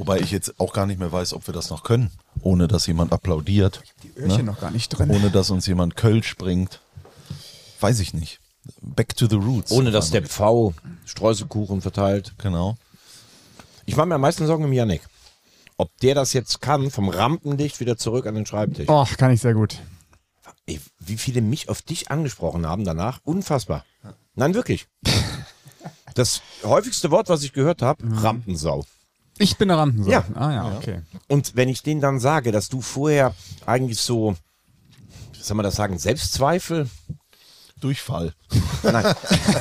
Wobei ich jetzt auch gar nicht mehr weiß, ob wir das noch können, ohne dass jemand applaudiert. Die Öhrchen noch gar nicht drin. Ohne dass uns jemand Kölsch bringt. Weiß ich nicht. Back to the roots. Ohne dass der Pfau Streuselkuchen verteilt. Genau. Ich mache mir am meisten Sorgen um Yannick. Ob der das jetzt kann, vom Rampenlicht wieder zurück an den Schreibtisch. Oh, kann ich sehr gut. Ey, wie viele mich auf dich angesprochen haben danach. Unfassbar. Nein, wirklich. Das häufigste Wort, was ich gehört habe, Rampensau. Ich bin der Rampensau. Ja. Ah ja, okay. Und wenn ich denen dann sage, dass du vorher eigentlich so, wie soll man das sagen, Selbstzweifel? Durchfall. Nein.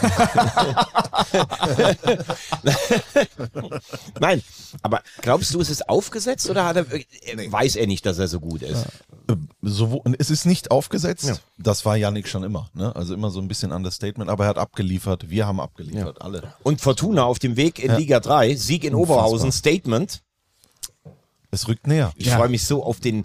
Nein, aber glaubst du, es ist aufgesetzt oder weiß er nicht, dass er so gut ist? Es ist nicht aufgesetzt. Ja. Das war Yannick schon immer. Ne? Also immer so ein bisschen Understatement. Aber er hat abgeliefert. Wir haben abgeliefert. Alle. Und Fortuna auf dem Weg in Liga 3, Sieg in Unfassbar. Oberhausen, Statement. Es rückt näher. Ich freue mich so auf den,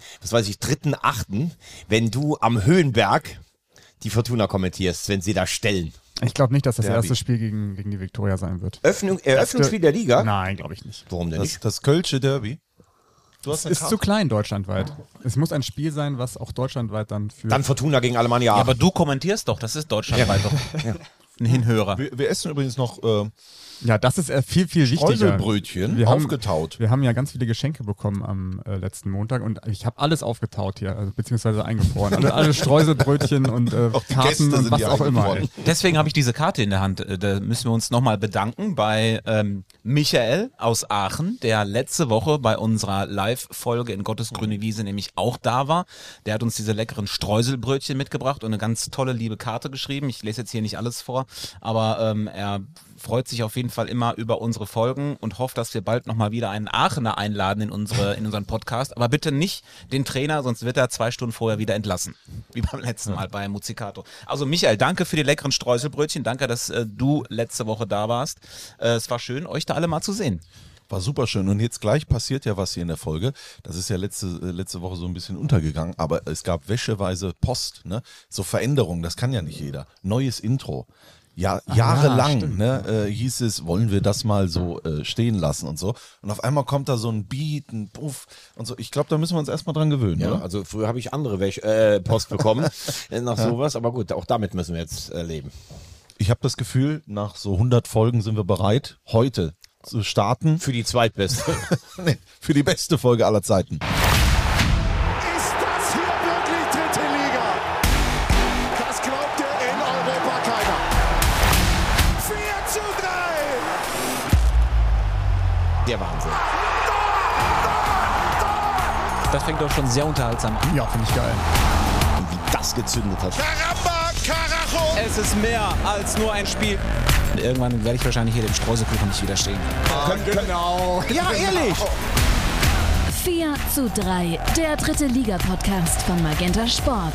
3.8., wenn du am Höhenberg die Fortuna kommentierst, wenn sie da stellen. Ich glaube nicht, dass das Derby. erste Spiel gegen die Viktoria sein wird. Eröffnungsspiel der Liga? Nein, glaube ich nicht. Warum denn nicht? Das Kölsche Derby. Du hast Es eine ist Karte. zu klein deutschlandweit. Es muss ein Spiel sein, was auch deutschlandweit dann für... Dann Fortuna gegen Alemannia Ja, Aachen. aber du kommentierst doch, das ist deutschlandweit doch ein Hinhörer. Wir essen übrigens noch Ja, das ist viel, viel wichtiger. Streuselbrötchen, Wir haben- aufgetaut. Wir haben ja ganz viele Geschenke bekommen am letzten Montag und ich habe alles aufgetaut hier, also, beziehungsweise eingefroren. Alle Streuselbrötchen und die Karten Gäste und sind was hier auch immer. eingefroren. Ey. Deswegen habe ich diese Karte in der Hand. Da müssen wir uns nochmal bedanken bei Michael aus Aachen, der letzte Woche bei unserer Live-Folge in Gottes grüne Wiese nämlich auch da war. Der hat uns diese leckeren Streuselbrötchen mitgebracht und eine ganz tolle, liebe Karte geschrieben. Ich lese jetzt hier nicht alles vor, aber er freut sich auf jeden Fall immer über unsere Folgen und hofft, dass wir bald nochmal wieder einen Aachener einladen in unseren Podcast. Aber bitte nicht den Trainer, sonst wird er 2 Stunden vorher wieder entlassen. Wie beim letzten Mal bei Muzzicato. Also Michael, danke für die leckeren Streuselbrötchen. Danke, dass du letzte Woche da warst. Es war schön, euch da alle mal zu sehen. War super schön. Und jetzt gleich passiert ja was hier in der Folge. Das ist ja letzte Woche so ein bisschen untergegangen, aber es gab wäscheweise Post, ne? So Veränderungen, das kann ja nicht jeder. Neues Intro. Ja, jahrelang stimmt. hieß es, wollen wir das mal so stehen lassen und so. Und auf einmal kommt da so ein Beat, ein Puff und so. Ich glaube, da müssen wir uns erstmal dran gewöhnen, Ja, oder? also früher habe ich andere Post bekommen nach sowas, aber gut, auch damit müssen wir jetzt leben. Ich habe das Gefühl, nach so 100 Folgen sind wir bereit, heute zu starten Für die zweitbeste. nee, für die beste Folge aller Zeiten. Ist das hier wirklich dritte Liga? Das glaubt dir in Europa keiner. 4:3. Der Wahnsinn. Das fängt doch schon sehr unterhaltsam an. Ja, finde ich geil. Und wie das gezündet hat. Caramba, Carajo. Es ist mehr als nur ein Spiel. Und irgendwann werde ich wahrscheinlich hier dem Streuselkuchen nicht widerstehen. Genau. Ja, ehrlich. 4:3, der dritte Liga-Podcast von Magenta Sport.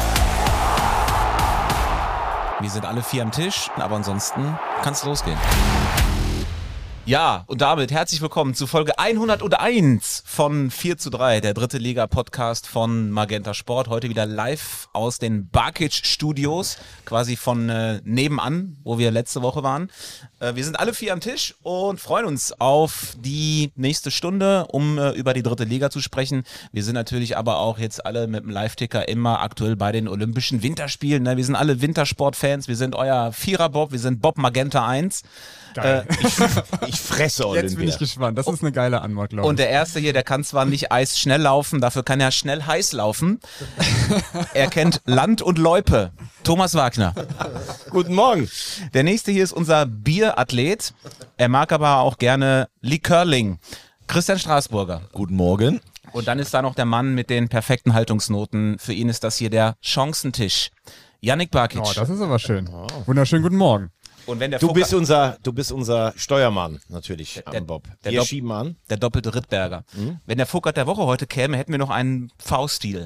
Wir sind alle 4 am Tisch, aber ansonsten kann es losgehen. Ja, und damit herzlich willkommen zu Folge 101 von 4:3, der dritte Liga-Podcast von Magenta Sport. Heute wieder live aus den Barkic Studios, quasi von nebenan, wo wir letzte Woche waren. Wir sind alle 4 am Tisch und freuen uns auf die nächste Stunde, um über die dritte Liga zu sprechen. Wir sind natürlich aber auch jetzt alle mit dem Live-Ticker immer aktuell bei den Olympischen Winterspielen. Ne? Wir sind alle Wintersport-Fans, wir sind euer Vierer-Bob, wir sind Bob Magenta 1. Geil. Ich fresse Olympia. Jetzt bin ich gespannt. Das ist eine geile Antwort, glaube ich. Und der Erste hier, der kann zwar nicht eisschnell laufen, dafür kann er schnell heiß laufen. Er kennt Land und Loipe. Thomas Wagner. Guten Morgen. Der Nächste hier ist unser Bierathlet. Er mag aber auch gerne Likörling. Christian Straßburger. Guten Morgen. Und dann ist da noch der Mann mit den perfekten Haltungsnoten. Für ihn ist das hier der Chancentisch. Yannick Barkic. Oh, das ist aber schön. Wunderschönen guten Morgen. Und wenn der Du Fucker- bist unser Steuermann, natürlich, Der- am Bob. der Wir Dopp- schieben an. der doppelte Rittberger. Wenn der Fuckert der Woche heute käme, hätten wir noch einen V-Stil.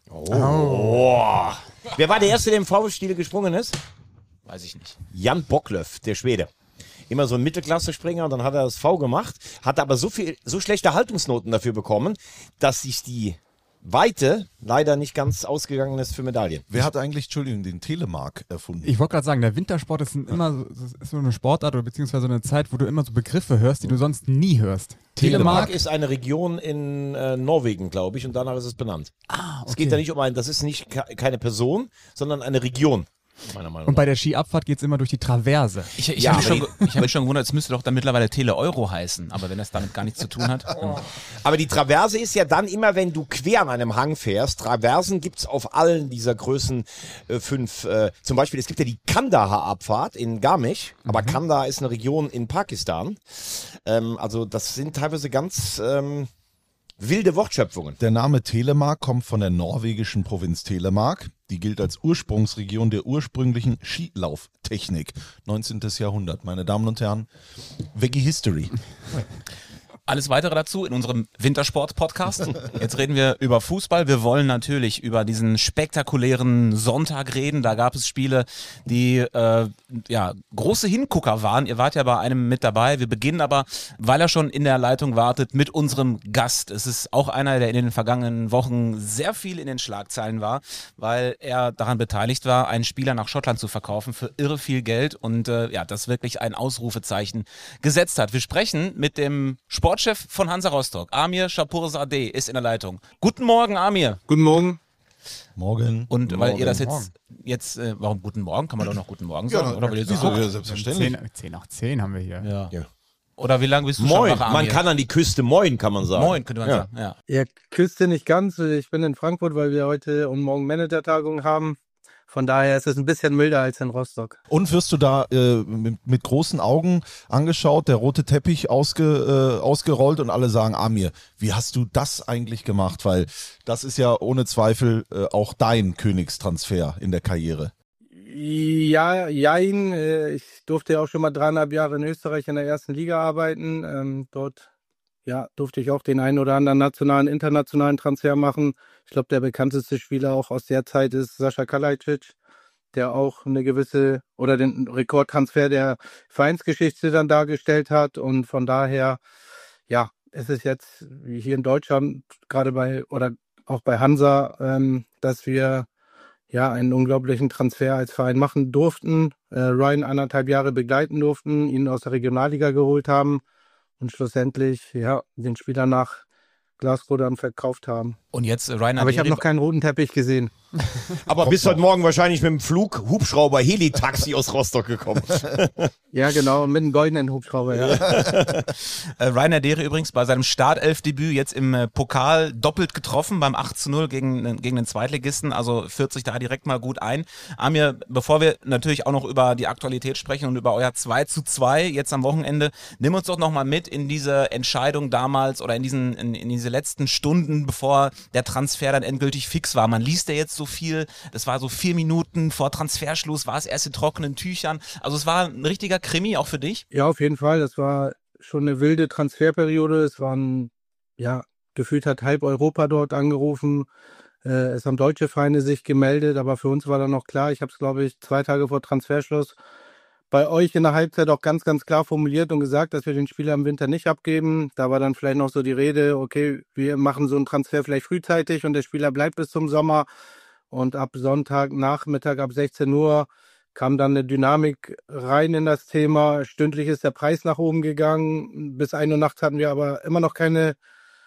Wer war der Erste, der im V-Stil gesprungen ist? Weiß ich nicht. Jan Bocklöff, der Schwede. Immer so ein Mittelklasse-Springer und dann hat er das V gemacht, hat aber so schlechte Haltungsnoten dafür bekommen, dass sich die Weite leider nicht ganz ausgegangen ist für Medaillen. Wer hat eigentlich, Entschuldigung, den Telemark erfunden? Ich wollte gerade sagen, der Wintersport ist so eine Sportart oder beziehungsweise eine Zeit, wo du immer so Begriffe hörst, die du sonst nie hörst. Telemark ist eine Region in Norwegen, glaube ich, und danach ist es benannt. Es geht ja nicht das ist nicht keine Person, sondern eine Region, meiner Meinung Und nach. bei der Skiabfahrt geht es immer durch die Traverse. Ich Ja, habe aber mich, hab mich schon gewundert, es müsste doch dann mittlerweile Tele-Euro heißen. Aber wenn das damit gar nichts zu tun hat. Aber die Traverse ist ja dann immer, wenn du quer an einem Hang fährst. Traversen gibt's auf allen dieser Größen 5. Zum Beispiel, es gibt ja die Kandahar-Abfahrt in Garmisch, aber Kandahar ist eine Region in Pakistan. Also das sind teilweise ganz wilde Wortschöpfungen. Der Name Telemark kommt von der norwegischen Provinz Telemark. Die gilt als Ursprungsregion der ursprünglichen Skilauftechnik. 19. Jahrhundert. Meine Damen und Herren, Veggie History. Alles weitere dazu in unserem Wintersport-Podcast. Jetzt reden wir über Fußball. Wir wollen natürlich über diesen spektakulären Sonntag reden. Da gab es Spiele, die große Hingucker waren. Ihr wart ja bei einem mit dabei. Wir beginnen aber, weil er schon in der Leitung wartet, mit unserem Gast. Es ist auch einer, der in den vergangenen Wochen sehr viel in den Schlagzeilen war, weil er daran beteiligt war, einen Spieler nach Schottland zu verkaufen für irre viel Geld und das wirklich ein Ausrufezeichen gesetzt hat. Wir sprechen mit dem Sportchef von Hansa Rostock, Amir Shapurzadeh, ist in der Leitung. Guten Morgen, Amir. Guten Morgen. Morgen. Und weil ihr das jetzt warum guten Morgen? Kann man doch noch guten Morgen sagen? Oder weil ihr so, Ja, selbstverständlich. 10 nach 10 haben wir hier. Ja. Oder wie lange bist du Moin, schon wach, Amir? man kann an die Küste moin, kann man sagen. Moin, könnte man sagen. Ja. Ihr Küste nicht ganz. Ich bin in Frankfurt, weil wir heute und morgen Manager-Tagung haben. Von daher ist es ein bisschen milder als in Rostock. Und wirst du da mit großen Augen angeschaut, der rote Teppich ausgerollt und alle sagen, Amir, wie hast du das eigentlich gemacht? Weil das ist ja ohne Zweifel auch dein Königstransfer in der Karriere. Ja, jein. Ich durfte ja auch schon mal 3,5 Jahre in Österreich in der ersten Liga arbeiten. Dort durfte ich auch den einen oder anderen nationalen, internationalen Transfer machen. Ich glaube, der bekannteste Spieler auch aus der Zeit ist Sascha Kalajdzic, der auch eine gewisse oder den Rekordtransfer der Vereinsgeschichte dann dargestellt hat. Und von daher, es ist jetzt wie hier in Deutschland gerade auch bei Hansa, dass wir einen unglaublichen Transfer als Verein machen durften, Ryan 1,5 Jahre begleiten durften, ihn aus der Regionalliga geholt haben und schlussendlich den Spieler nach Glasgow dann verkauft haben. Und jetzt Rainer Aber ich habe Deri- noch keinen roten Teppich gesehen. Aber bist heute Morgen wahrscheinlich mit dem Flug, Hubschrauber, Helitaxi aus Rostock gekommen. Ja, genau, mit einem goldenen Hubschrauber, ja. Rainer Deri übrigens bei seinem Startelfdebüt jetzt im Pokal doppelt getroffen beim 8:0 gegen den Zweitligisten, also führt sich da direkt mal gut ein. Amir, bevor wir natürlich auch noch über die Aktualität sprechen und über euer 2:2 jetzt am Wochenende, nimm uns doch nochmal mit in diese Entscheidung damals oder in diese letzten Stunden, bevor der Transfer dann endgültig fix war. Man liest ja jetzt so viel, das war so 4 Minuten vor Transferschluss, war es erst in trockenen Tüchern, also es war ein richtiger Krimi auch für dich. Ja, auf jeden Fall. Das war schon eine wilde Transferperiode. Es waren, gefühlt hat halb Europa dort angerufen. Es haben deutsche Vereine sich gemeldet, aber für uns war dann noch klar, ich habe es, glaube ich, 2 Tage vor Transferschluss bei euch in der Halbzeit auch ganz, ganz klar formuliert und gesagt, dass wir den Spieler im Winter nicht abgeben. Da war dann vielleicht noch so die Rede, okay, wir machen so einen Transfer vielleicht frühzeitig und der Spieler bleibt bis zum Sommer. Und ab Sonntagnachmittag ab 16 Uhr kam dann eine Dynamik rein in das Thema. Stündlich ist der Preis nach oben gegangen. Bis 1 Uhr nachts hatten wir aber immer noch keine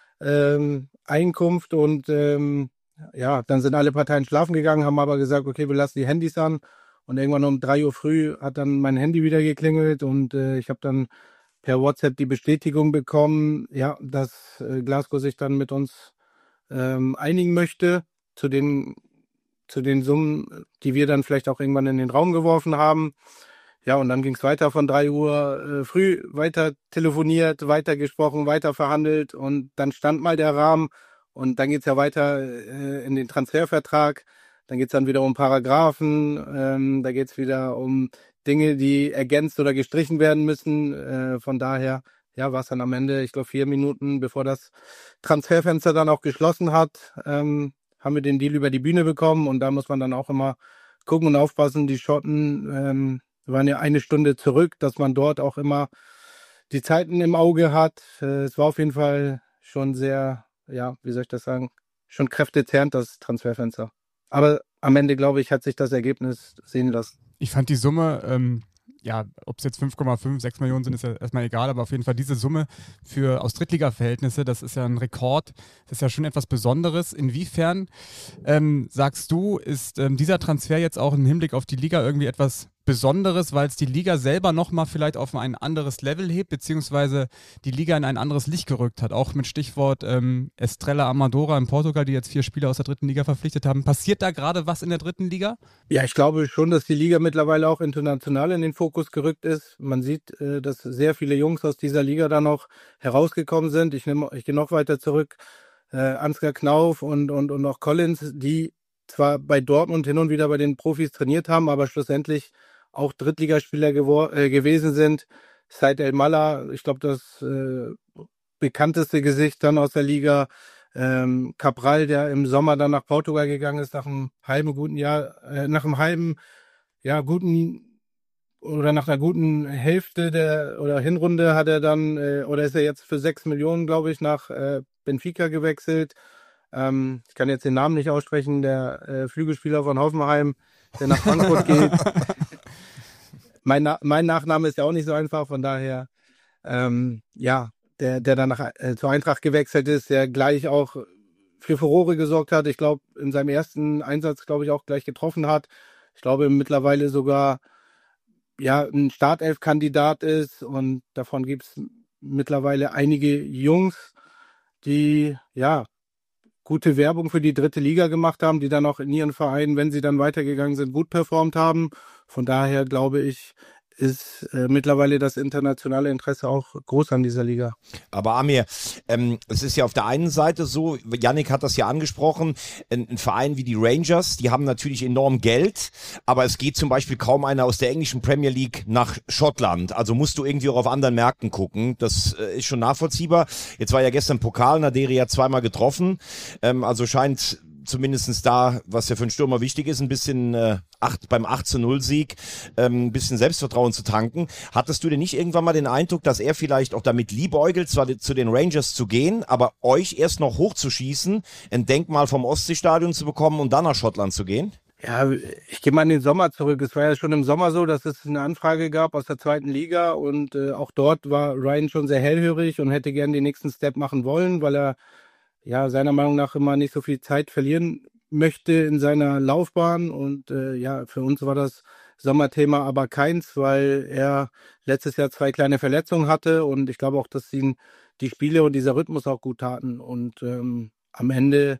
Einkunft. Und dann sind alle Parteien schlafen gegangen, haben aber gesagt, okay, wir lassen die Handys an. Und irgendwann um 3 Uhr früh hat dann mein Handy wieder geklingelt und ich habe dann per WhatsApp die Bestätigung bekommen, dass Glasgow sich dann mit uns einigen möchte zu den Summen, die wir dann vielleicht auch irgendwann in den Raum geworfen haben. Ja, und dann ging es weiter von 3 Uhr früh, weiter telefoniert, weiter gesprochen, weiter verhandelt und dann stand mal der Rahmen und dann geht's ja weiter in den Transfervertrag. Dann geht's dann wieder um Paragraphen, da geht's wieder um Dinge, die ergänzt oder gestrichen werden müssen. Von daher, war es dann am Ende, ich glaube 4 Minuten, bevor das Transferfenster dann auch geschlossen hat, haben wir den Deal über die Bühne bekommen. Und da muss man dann auch immer gucken und aufpassen. Die Schotten waren ja 1 Stunde zurück, dass man dort auch immer die Zeiten im Auge hat. Es war auf jeden Fall schon sehr, wie soll ich das sagen, schon kräftezehrend, das Transferfenster. Aber am Ende, glaube ich, hat sich das Ergebnis sehen lassen. Ich fand die Summe, ob es jetzt 5,5, 6 Millionen sind, ist ja erstmal egal, aber auf jeden Fall diese Summe aus Drittliga-Verhältnisse, das ist ja ein Rekord, das ist ja schon etwas Besonderes. Inwiefern, sagst du, ist dieser Transfer jetzt auch im Hinblick auf die Liga irgendwie etwas Besonderes, weil es die Liga selber nochmal vielleicht auf ein anderes Level hebt, beziehungsweise die Liga in ein anderes Licht gerückt hat, auch mit Stichwort Estrela Amadora in Portugal, die jetzt 4 Spieler aus der dritten Liga verpflichtet haben. Passiert da gerade was in der dritten Liga? Ja, ich glaube schon, dass die Liga mittlerweile auch international in den Fokus gerückt ist. Man sieht, dass sehr viele Jungs aus dieser Liga da noch herausgekommen sind. Ich gehe noch weiter zurück. Ansgar Knauf und auch Collins, die zwar bei Dortmund hin und wieder bei den Profis trainiert haben, aber schlussendlich auch Drittligaspieler gewesen sind. Said El Malla, ich glaube, das bekannteste Gesicht dann aus der Liga. Cabral, der im Sommer dann nach Portugal gegangen ist, nach einer guten Hälfte oder Hinrunde hat er dann, oder ist er jetzt für 6 Millionen, glaube ich, nach Benfica gewechselt. Ich kann jetzt den Namen nicht aussprechen, der Flügelspieler von Hoffenheim, der nach Frankfurt geht. Mein Nachname ist ja auch nicht so einfach, von daher, der dann zur Eintracht gewechselt ist, der gleich auch für Furore gesorgt hat. Ich glaube, in seinem ersten Einsatz, glaube ich, auch gleich getroffen hat. Ich glaube, mittlerweile sogar ein Startelf-Kandidat ist, und davon gibt es mittlerweile einige Jungs, die gute Werbung für die dritte Liga gemacht haben, die dann auch in ihren Vereinen, wenn sie dann weitergegangen sind, gut performt haben. Von daher glaube ich, ist mittlerweile das internationale Interesse auch groß an dieser Liga. Aber Amir, es ist ja auf der einen Seite so, Yannick hat das ja angesprochen, ein Verein wie die Rangers, die haben natürlich enorm Geld, aber es geht zum Beispiel kaum einer aus der englischen Premier League nach Schottland. Also musst du irgendwie auch auf anderen Märkten gucken. Das ist schon nachvollziehbar. Jetzt war ja gestern Pokal, Naderi hat zweimal getroffen, also scheint zumindest da, was ja für einen Stürmer wichtig ist, ein bisschen beim 8-0-Sieg ein bisschen Selbstvertrauen zu tanken. Hattest du denn nicht irgendwann mal den Eindruck, dass er vielleicht auch damit liebäugelt, zwar zu den Rangers zu gehen, aber euch erst noch hochzuschießen, ein Denkmal vom Ostseestadion zu bekommen und dann nach Schottland zu gehen? Ja, ich gehe mal in den Sommer zurück. Es war ja schon im Sommer so, dass es eine Anfrage gab aus der zweiten Liga, und auch dort war Ryan schon sehr hellhörig und hätte gern den nächsten Step machen wollen, weil er seiner Meinung nach immer nicht so viel Zeit verlieren möchte in seiner Laufbahn. Und für uns war das Sommerthema aber keins, weil er letztes Jahr 2 kleine Verletzungen hatte, und ich glaube auch, dass ihn die Spiele und dieser Rhythmus auch gut taten. Und am Ende,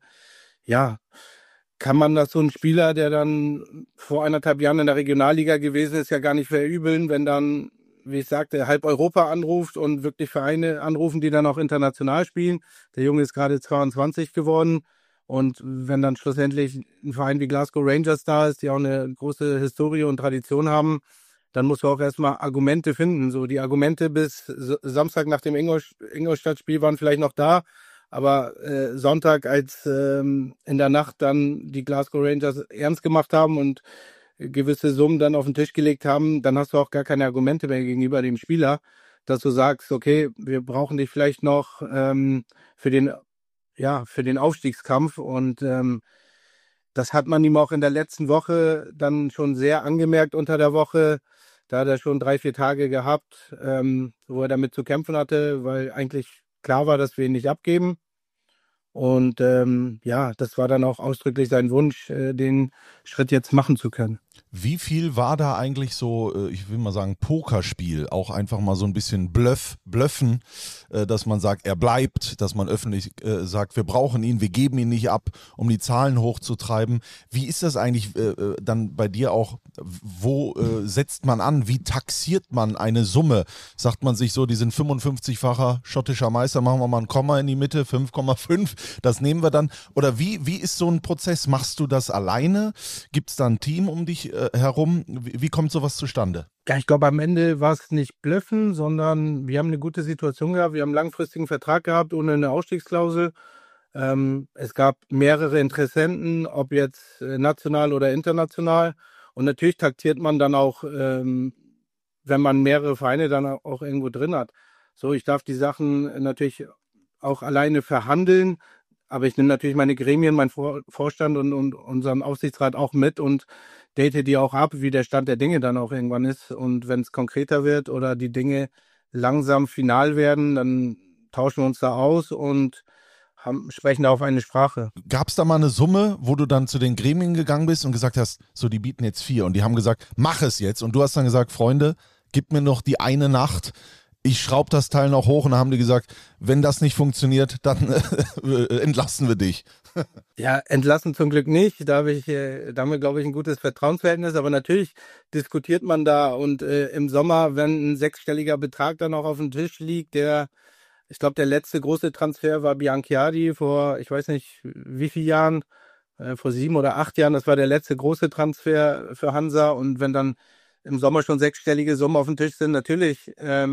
kann man das so einen Spieler, der dann vor 1,5 Jahren in der Regionalliga gewesen ist, ja gar nicht verübeln, wenn dann, wie ich sagte, halb Europa anruft und wirklich Vereine anrufen, die dann auch international spielen. Der Junge ist gerade 22 geworden, und wenn dann schlussendlich ein Verein wie Glasgow Rangers da ist, die auch eine große Historie und Tradition haben, dann musst du auch erstmal Argumente finden. So, die Argumente bis Samstag nach dem Ingolstadt-Spiel waren vielleicht noch da, aber Sonntag, als in der Nacht dann die Glasgow Rangers ernst gemacht haben und gewisse Summen dann auf den Tisch gelegt haben, dann hast du auch gar keine Argumente mehr gegenüber dem Spieler, dass du sagst, okay, wir brauchen dich vielleicht noch für den Aufstiegskampf, und das hat man ihm auch in der letzten Woche dann schon sehr angemerkt unter der Woche. Da hat er schon 3-4 Tage gehabt, wo er damit zu kämpfen hatte, weil eigentlich klar war, dass wir ihn nicht abgeben. Und das war dann auch ausdrücklich sein Wunsch, den Schritt jetzt machen zu können. Wie viel war da eigentlich so, ich will mal sagen, Pokerspiel, auch einfach mal so ein bisschen Bluffen, dass man sagt, er bleibt, dass man öffentlich sagt, wir brauchen ihn, wir geben ihn nicht ab, um die Zahlen hochzutreiben. Wie ist das eigentlich dann bei dir auch, wo setzt man an, wie taxiert man eine Summe? Sagt man sich so, die sind 55-facher schottischer Meister, machen wir mal ein Komma in die Mitte, 5,5, das nehmen wir dann. Oder wie ist so ein Prozess? Machst du das alleine? Gibt es da ein Team um dich herum? Wie kommt sowas zustande? Ja, ich glaube, am Ende war es nicht Blöffen, sondern wir haben eine gute Situation gehabt. Wir haben einen langfristigen Vertrag gehabt, ohne eine Ausstiegsklausel. Es gab mehrere Interessenten, ob jetzt national oder international. Und natürlich taktiert man dann auch, wenn man mehrere Vereine dann auch irgendwo drin hat. So, ich darf die Sachen natürlich auch alleine verhandeln, aber ich nehme natürlich meine Gremien, meinen Vorstand und unseren Aufsichtsrat auch mit und date die auch ab, wie der Stand der Dinge dann auch irgendwann ist. Und wenn es konkreter wird oder die Dinge langsam final werden, dann tauschen wir uns da aus und sprechen da auf eine Sprache. Gab es da mal eine Summe, wo du dann zu den Gremien gegangen bist und gesagt hast, so, die bieten jetzt 4 und die haben gesagt, mach es jetzt. Und du hast dann gesagt, Freunde, gib mir noch die eine Nacht, ich schraube das Teil noch hoch, und dann haben die gesagt, wenn das nicht funktioniert, dann entlassen wir dich. Ja, entlassen zum Glück nicht. Da haben wir, glaube ich, ein gutes Vertrauensverhältnis. Aber natürlich diskutiert man da. Und im Sommer, wenn ein 6-stelliger Betrag dann auch auf dem Tisch liegt, ich glaube, der letzte große Transfer war Bianchiadi vor, ich weiß nicht wie vielen Jahren, vor 7 oder 8 Jahren. Das war der letzte große Transfer für Hansa. Und wenn dann im Sommer schon 6-stellige Summen auf dem Tisch sind, natürlich,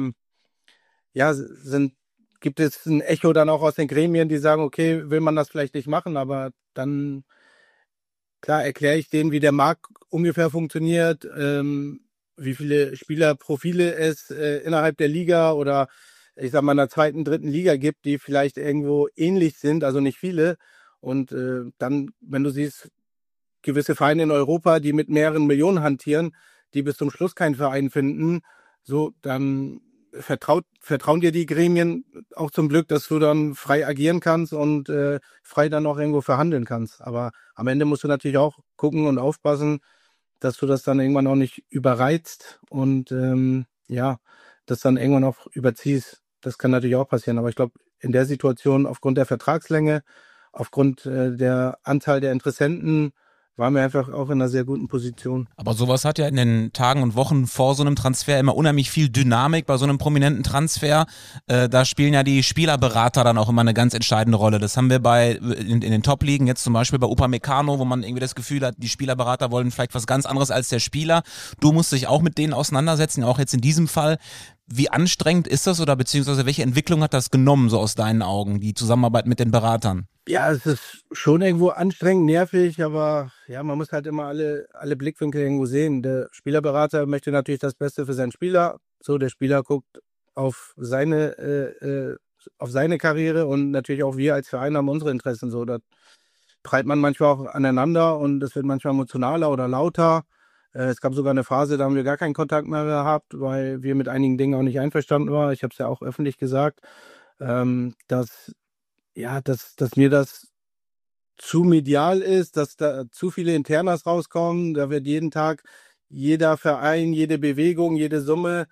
gibt es ein Echo dann auch aus den Gremien, die sagen, okay, will man das vielleicht nicht machen, aber dann, klar, erkläre ich denen, wie der Markt ungefähr funktioniert, wie viele Spielerprofile es innerhalb der Liga oder ich sag mal in der 2., 3. Liga gibt, die vielleicht irgendwo ähnlich sind, also nicht viele. Und dann, wenn du siehst, gewisse Vereine in Europa, die mit mehreren Millionen hantieren, die bis zum Schluss keinen Verein finden, so, dann vertrauen dir die Gremien auch zum Glück, dass du dann frei agieren kannst und frei dann auch irgendwo verhandeln kannst. Aber am Ende musst du natürlich auch gucken und aufpassen, dass du das dann irgendwann auch nicht überreizt und das dann irgendwann auch überziehst. Das kann natürlich auch passieren. Aber ich glaube, in der Situation, aufgrund der Vertragslänge, aufgrund der Anzahl der Interessenten, waren wir einfach auch in einer sehr guten Position. Aber sowas hat ja in den Tagen und Wochen vor so einem Transfer immer unheimlich viel Dynamik bei so einem prominenten Transfer. Da spielen ja die Spielerberater dann auch immer eine ganz entscheidende Rolle. Das haben wir in den Top-Ligen, jetzt zum Beispiel bei Upamecano, wo man irgendwie das Gefühl hat, die Spielerberater wollen vielleicht was ganz anderes als der Spieler. Du musst dich auch mit denen auseinandersetzen, auch jetzt in diesem Fall. Wie anstrengend ist das oder beziehungsweise welche Entwicklung hat das genommen, so aus deinen Augen, die Zusammenarbeit mit den Beratern? Ja, es ist schon irgendwo anstrengend, nervig, aber ja, man muss halt immer alle Blickwinkel irgendwo sehen. Der Spielerberater möchte natürlich das Beste für seinen Spieler. So, der Spieler guckt auf seine Karriere und natürlich auch wir als Verein haben unsere Interessen. So, da prallt man manchmal auch aneinander und es wird manchmal emotionaler oder lauter. Es gab sogar eine Phase, da haben wir gar keinen Kontakt mehr gehabt, weil wir mit einigen Dingen auch nicht einverstanden waren. Ich habe es ja auch öffentlich gesagt, dass mir das zu medial ist, dass da zu viele Internas rauskommen. Da wird jeden Tag jeder Verein, jede Bewegung, jede Summe,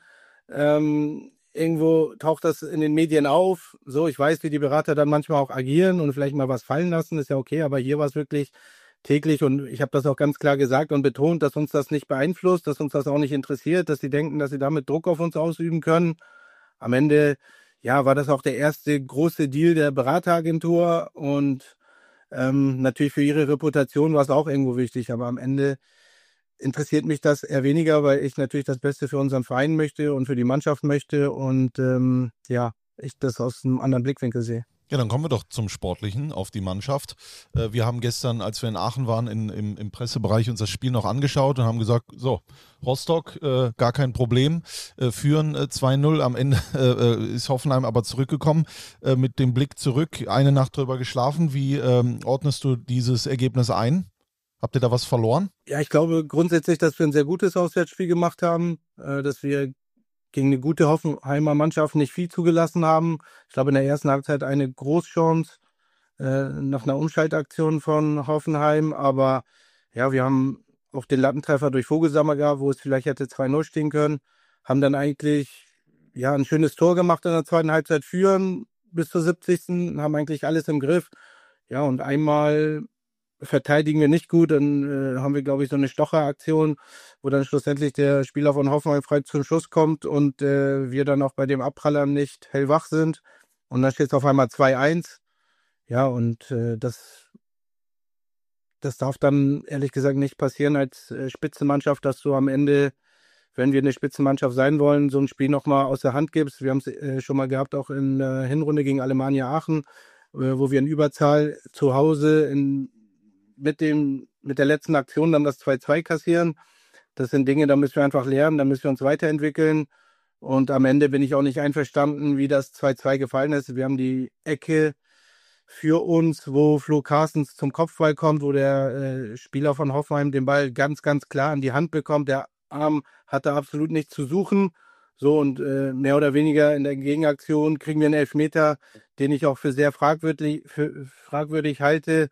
irgendwo taucht das in den Medien auf. So, ich weiß, wie die Berater dann manchmal auch agieren und vielleicht mal was fallen lassen, ist ja okay, aber hier war es wirklich täglich und ich habe das auch ganz klar gesagt und betont, dass uns das nicht beeinflusst, dass uns das auch nicht interessiert, dass sie denken, dass sie damit Druck auf uns ausüben können. Am Ende war das auch der erste große Deal der Berateragentur und natürlich für ihre Reputation war es auch irgendwo wichtig, aber am Ende interessiert mich das eher weniger, weil ich natürlich das Beste für unseren Verein möchte und für die Mannschaft möchte und ich das aus einem anderen Blickwinkel sehe. Ja, dann kommen wir doch zum Sportlichen, auf die Mannschaft. Wir haben gestern, als wir in Aachen waren, im Pressebereich uns das Spiel noch angeschaut und haben gesagt, so, Rostock, gar kein Problem, führen 2-0. Am Ende ist Hoffenheim aber zurückgekommen. Mit dem Blick zurück, eine Nacht drüber geschlafen. Wie ordnest du dieses Ergebnis ein? Habt ihr da was verloren? Ja, ich glaube grundsätzlich, dass wir ein sehr gutes Auswärtsspiel gemacht haben, dass wir gegen eine gute Hoffenheimer Mannschaft nicht viel zugelassen haben. Ich glaube, in der ersten Halbzeit eine Großchance nach einer Umschaltaktion von Hoffenheim. Aber ja, wir haben auch den Lattentreffer durch Vogelsammer gehabt, wo es vielleicht hätte 2-0 stehen können. Haben dann eigentlich ein schönes Tor gemacht in der zweiten Halbzeit, führen bis zur 70. Haben eigentlich alles im Griff. Ja, und einmal verteidigen wir nicht gut, dann haben wir, glaube ich, so eine Stocheraktion, wo dann schlussendlich der Spieler von Hoffenheim frei zum Schuss kommt und wir dann auch bei dem Abprallern nicht hellwach sind. Und dann steht es auf einmal 2-1. Ja, und das darf dann ehrlich gesagt nicht passieren als Spitzenmannschaft, dass du am Ende, wenn wir eine Spitzenmannschaft sein wollen, so ein Spiel nochmal aus der Hand gibst. Wir haben es schon mal gehabt, auch in der Hinrunde gegen Alemannia Aachen, wo wir in Überzahl zu Hause mit der letzten Aktion dann das 2-2 kassieren. Das sind Dinge, da müssen wir einfach lernen, da müssen wir uns weiterentwickeln. Und am Ende bin ich auch nicht einverstanden, wie das 2-2 gefallen ist. Wir haben die Ecke für uns, wo Flo Carstens zum Kopfball kommt, wo der Spieler von Hoffenheim den Ball ganz, ganz klar in die Hand bekommt. Der Arm hat da absolut nichts zu suchen. So, und mehr oder weniger in der Gegenaktion kriegen wir einen Elfmeter, den ich auch für sehr fragwürdig halte,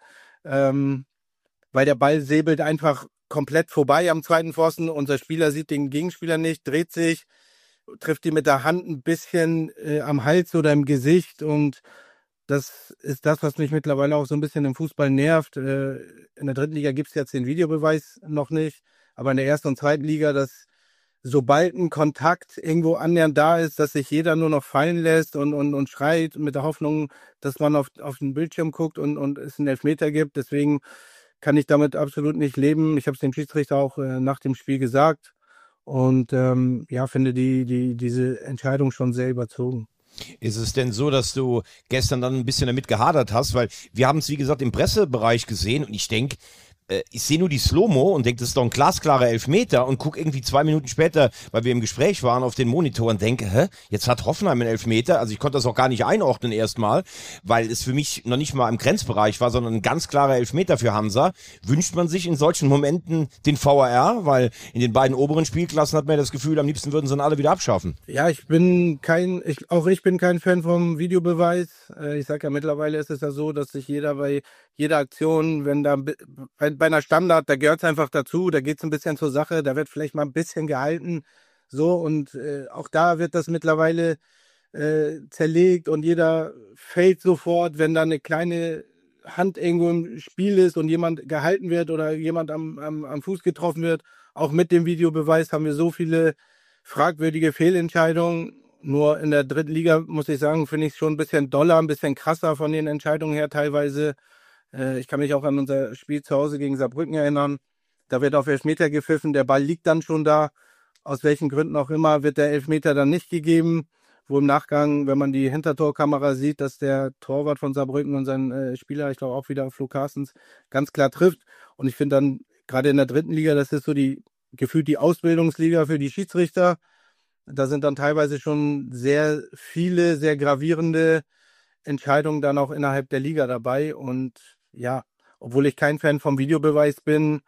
weil der Ball säbelt einfach komplett vorbei am zweiten Pfosten. Unser Spieler sieht den Gegenspieler nicht, dreht sich, trifft ihn mit der Hand ein bisschen am Hals oder im Gesicht, und das ist das, was mich mittlerweile auch so ein bisschen im Fußball nervt. In der dritten Liga gibt es jetzt den Videobeweis noch nicht, aber in der ersten und zweiten Liga, dass sobald ein Kontakt irgendwo annähernd da ist, dass sich jeder nur noch fallen lässt und schreit mit der Hoffnung, dass man auf den Bildschirm guckt und es einen Elfmeter gibt. Deswegen kann ich damit absolut nicht leben. Ich habe es dem Schiedsrichter auch nach dem Spiel gesagt und finde diese Entscheidung schon sehr überzogen. Ist es denn so, dass du gestern dann ein bisschen damit gehadert hast? Weil wir haben es, wie gesagt, im Pressebereich gesehen und ich denke, ich sehe nur die Slow-Mo und denke, das ist doch ein glasklarer Elfmeter und gucke irgendwie 2 Minuten später, weil wir im Gespräch waren, auf den Monitor und denke, jetzt hat Hoffenheim einen Elfmeter. Also ich konnte das auch gar nicht einordnen erstmal, weil es für mich noch nicht mal im Grenzbereich war, sondern ein ganz klarer Elfmeter für Hansa. Wünscht man sich in solchen Momenten den VAR? Weil in den beiden oberen Spielklassen hat man ja das Gefühl, am liebsten würden sie ihn alle wieder abschaffen. Ja, ich bin kein Fan vom Videobeweis. Ich sage ja, mittlerweile ist es ja so, dass sich jeder bei jeder Aktion, wenn da bei einer Standard, da gehört es einfach dazu, da geht es ein bisschen zur Sache, da wird vielleicht mal ein bisschen gehalten, so, und auch da wird das mittlerweile zerlegt und jeder fällt sofort, wenn da eine kleine Hand irgendwo im Spiel ist und jemand gehalten wird oder jemand am Fuß getroffen wird. Auch mit dem Videobeweis haben wir so viele fragwürdige Fehlentscheidungen. Nur in der dritten Liga, muss ich sagen, finde ich es schon ein bisschen doller, ein bisschen krasser von den Entscheidungen her teilweise. Ich kann mich auch an unser Spiel zu Hause gegen Saarbrücken erinnern. Da wird auf Elfmeter gepfiffen, der Ball liegt dann schon da. Aus welchen Gründen auch immer wird der Elfmeter dann nicht gegeben. Wo im Nachgang, wenn man die Hintertorkamera sieht, dass der Torwart von Saarbrücken und sein Spieler, ich glaube auch wieder Flo Carstens, ganz klar trifft. Und ich finde dann, gerade in der dritten Liga, das ist so gefühlt die Ausbildungsliga für die Schiedsrichter. Da sind dann teilweise schon sehr viele, sehr gravierende Entscheidungen dann auch innerhalb der Liga dabei. Und ja, obwohl ich kein Fan vom Videobeweis bin,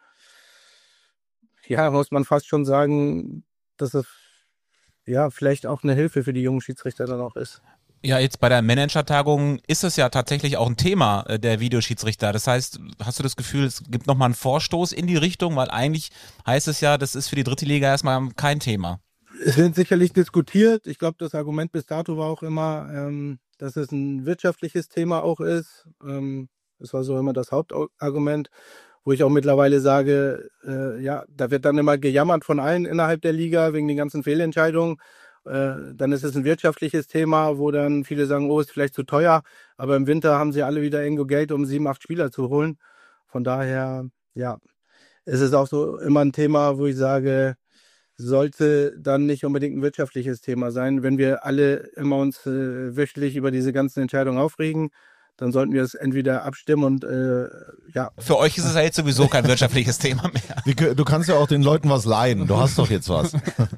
ja, muss man fast schon sagen, dass es ja vielleicht auch eine Hilfe für die jungen Schiedsrichter dann auch ist. Ja, jetzt bei der Managertagung ist es ja tatsächlich auch ein Thema, der Videoschiedsrichter. Das heißt, hast du das Gefühl, es gibt nochmal einen Vorstoß in die Richtung? Weil eigentlich heißt es ja, das ist für die dritte Liga erstmal kein Thema. Es wird sicherlich diskutiert. Ich glaube, das Argument bis dato war auch immer, dass es ein wirtschaftliches Thema auch ist. Das war so immer das Hauptargument, wo ich auch mittlerweile sage, da wird dann immer gejammert von allen innerhalb der Liga wegen den ganzen Fehlentscheidungen. Dann ist es ein wirtschaftliches Thema, wo dann viele sagen, oh, ist vielleicht zu teuer. Aber im Winter haben sie alle wieder irgendwo Geld, um 7, 8 Spieler zu holen. Von daher, ja, ist es auch so immer ein Thema, wo ich sage, sollte dann nicht unbedingt ein wirtschaftliches Thema sein. Wenn wir alle immer uns wöchentlich über diese ganzen Entscheidungen aufregen, dann sollten wir es entweder abstimmen und Für euch ist es ja jetzt sowieso kein wirtschaftliches Thema mehr. Du kannst ja auch den Leuten was leihen. Du hast doch jetzt was.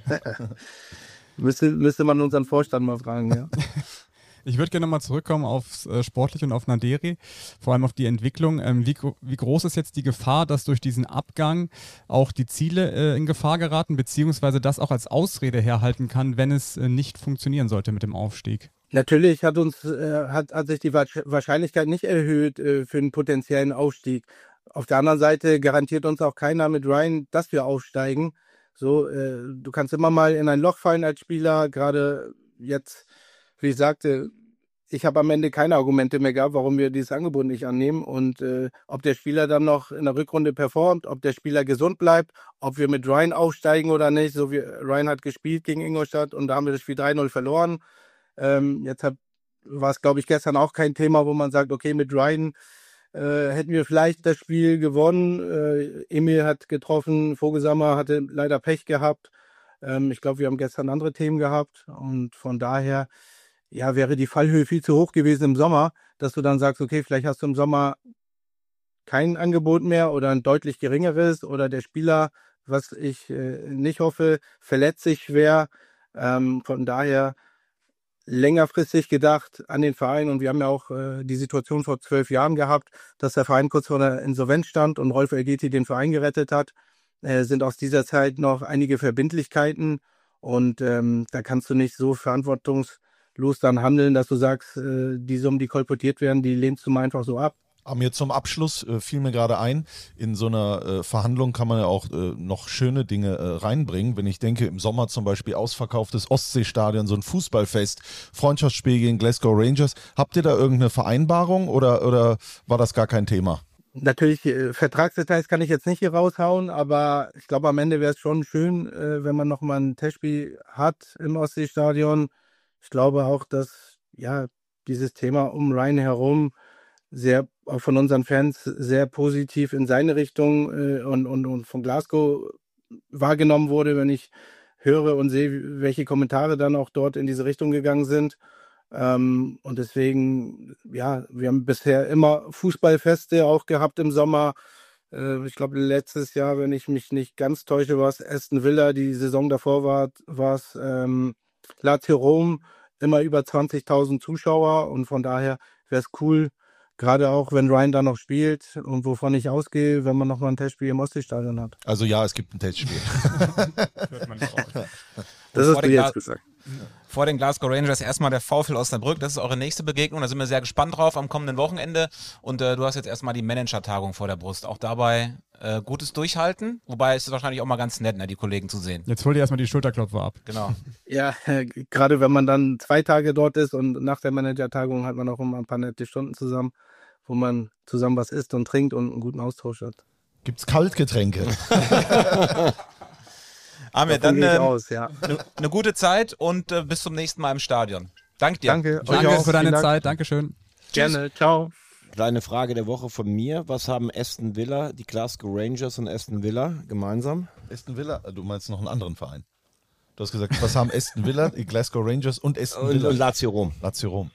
Müsste man unseren Vorstand mal fragen, ja. Ich würde gerne nochmal zurückkommen aufs Sportliche und auf Naderi, vor allem auf die Entwicklung. Wie groß ist jetzt die Gefahr, dass durch diesen Abgang auch die Ziele in Gefahr geraten, beziehungsweise das auch als Ausrede herhalten kann, wenn es nicht funktionieren sollte mit dem Aufstieg? Natürlich hat sich die Wahrscheinlichkeit nicht erhöht für einen potenziellen Aufstieg. Auf der anderen Seite garantiert uns auch keiner mit Ryan, dass wir aufsteigen. So, du kannst immer mal in ein Loch fallen als Spieler, gerade jetzt, wie ich sagte, ich habe am Ende keine Argumente mehr gehabt, warum wir dieses Angebot nicht annehmen, und ob der Spieler dann noch in der Rückrunde performt, ob der Spieler gesund bleibt, ob wir mit Ryan aufsteigen oder nicht. So wie Ryan hat gespielt gegen Ingolstadt und da haben wir das Spiel 3-0 verloren. War es, glaube ich, gestern auch kein Thema, wo man sagt, okay, mit Ryan hätten wir vielleicht das Spiel gewonnen. Emil hat getroffen, Vogelsammer hatte leider Pech gehabt. Ich glaube, wir haben gestern andere Themen gehabt und von daher wäre die Fallhöhe viel zu hoch gewesen im Sommer, dass du dann sagst, okay, vielleicht hast du im Sommer kein Angebot mehr oder ein deutlich geringeres oder der Spieler, was ich nicht hoffe, verletzt sich schwer. Von daher längerfristig gedacht an den Verein und wir haben ja auch die Situation vor 12 Jahren gehabt, dass der Verein kurz vor der Insolvenz stand und Rolf Elgeti den Verein gerettet hat. Sind aus dieser Zeit noch einige Verbindlichkeiten und da kannst du nicht so verantwortungslos dann handeln, dass du sagst, die Summen, die kolportiert werden, die lehnst du mal einfach so ab. Aber mir zum Abschluss fiel mir gerade ein, in so einer Verhandlung kann man ja auch noch schöne Dinge reinbringen. Wenn ich denke, im Sommer zum Beispiel ausverkauftes Ostseestadion, so ein Fußballfest, Freundschaftsspiel gegen Glasgow Rangers. Habt ihr da irgendeine Vereinbarung oder war das gar kein Thema? Natürlich, Vertragsdetails kann ich jetzt nicht hier raushauen, aber ich glaube, am Ende wäre es schon schön, wenn man nochmal ein Testspiel hat im Ostseestadion. Ich glaube auch, dass ja dieses Thema um Ryan herum sehr auch von unseren Fans sehr positiv in seine Richtung und von Glasgow wahrgenommen wurde, wenn ich höre und sehe, welche Kommentare dann auch dort in diese Richtung gegangen sind. Und deswegen, ja, wir haben bisher immer Fußballfeste auch gehabt im Sommer. Ich glaube, letztes Jahr, wenn ich mich nicht ganz täusche, war es Aston Villa. Die Saison davor war es Lazio Rom, immer über 20.000 Zuschauer. Und von daher wäre es cool, gerade auch, wenn Ryan da noch spielt und wovon ich ausgehe, wenn man nochmal ein Testspiel im Ostseestadion hat. Also ja, es gibt ein Testspiel. Das hast du jetzt gesagt. Vor den Glasgow Rangers erstmal der VfL Osnabrück. Das ist eure nächste Begegnung. Da sind wir sehr gespannt drauf am kommenden Wochenende. Und du hast jetzt erstmal die Manager-Tagung vor der Brust. Auch dabei gutes Durchhalten. Wobei es ist wahrscheinlich auch mal ganz nett, ne, die Kollegen zu sehen. Jetzt hol dir erstmal die Schulterklopfer ab. Genau. Ja, gerade wenn man dann 2 Tage dort ist und nach der Manager-Tagung hat man auch immer ein paar nette Stunden zusammen, wo man zusammen was isst und trinkt und einen guten Austausch hat. Gibt's Kaltgetränke? Amir, dann ja. eine gute Zeit und bis zum nächsten Mal im Stadion. Danke dir. Danke, euch Danke auch. für deine Vielen Dank. Zeit. Dankeschön. Gerne, ciao. Kleine Frage der Woche von mir. Was haben Aston Villa, die Glasgow Rangers und Aston Villa gemeinsam? Aston Villa, du meinst noch einen anderen Verein. Du hast gesagt, was haben Aston Villa, die Glasgow Rangers und Aston Villa? Und Lazio Rom. Lazio Rom.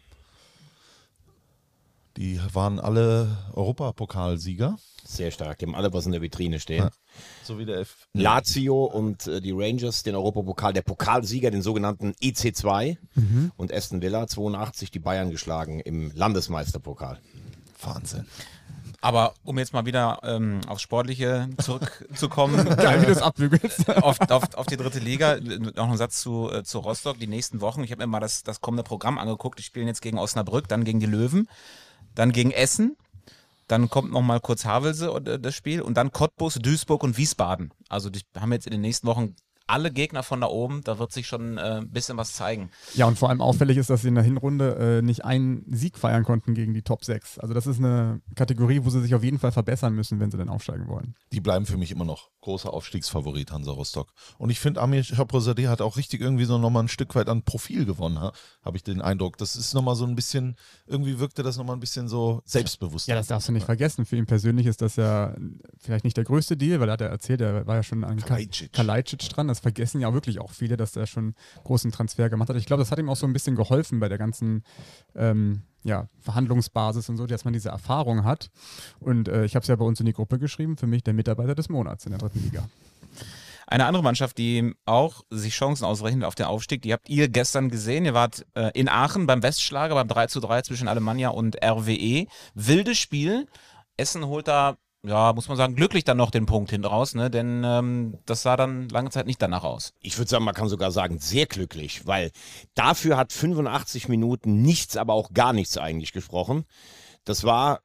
Die waren alle Europapokalsieger. Sehr stark. Die haben alle was in der Vitrine stehen. Ja. So wie der Lazio und die Rangers den Europapokal, der Pokalsieger, den sogenannten EC2. Und Aston Villa 82 die Bayern geschlagen im Landesmeisterpokal. Wahnsinn. Aber um jetzt mal wieder aufs Sportliche zurückzukommen, Geil, wie du es abbügelst. auf die dritte Liga, noch ein Satz zu Rostock, die nächsten Wochen. Ich habe mir mal das kommende Programm angeguckt. Die spielen jetzt gegen Osnabrück, dann gegen die Löwen, dann gegen Essen, dann kommt noch mal kurz Havelse das Spiel und dann Cottbus, Duisburg und Wiesbaden. Also die haben jetzt in den nächsten Wochen alle Gegner von da oben, da wird sich schon ein bisschen was zeigen. Ja, und vor allem auffällig ist, dass sie in der Hinrunde nicht einen Sieg feiern konnten gegen die Top 6. Also das ist eine Kategorie, wo sie sich auf jeden Fall verbessern müssen, wenn sie dann aufsteigen wollen. Die bleiben für mich immer noch großer Aufstiegsfavorit, Hansa Rostock. Und ich finde, Amir Chaprozadeh hat auch richtig irgendwie so nochmal ein Stück weit an Profil gewonnen, habe ich den Eindruck. Das ist nochmal so ein bisschen, irgendwie wirkte das nochmal ein bisschen so selbstbewusst. Ja, das darfst du nicht vergessen. Für ihn persönlich ist das ja vielleicht nicht der größte Deal, weil er hat ja erzählt, er war ja schon an Kalajdzic dran. Das vergessen ja wirklich auch viele, dass er schon großen Transfer gemacht hat. Ich glaube, das hat ihm auch so ein bisschen geholfen bei der ganzen Verhandlungsbasis und so, dass man diese Erfahrung hat. Und ich habe es ja bei uns in die Gruppe geschrieben, für mich der Mitarbeiter des Monats in der dritten Liga. Eine andere Mannschaft, die auch sich Chancen ausrechnet auf den Aufstieg, die habt ihr gestern gesehen. Ihr wart in Aachen beim Westschlager, beim 3:3 zwischen Alemannia und RWE. Wildes Spiel. Essen holt da, ja, muss man sagen, glücklich dann noch den Punkt hinten raus, ne? Denn das sah dann lange Zeit nicht danach aus. Ich würde sagen, man kann sogar sagen, sehr glücklich, weil dafür hat 85 Minuten nichts, aber auch gar nichts eigentlich gesprochen. Das war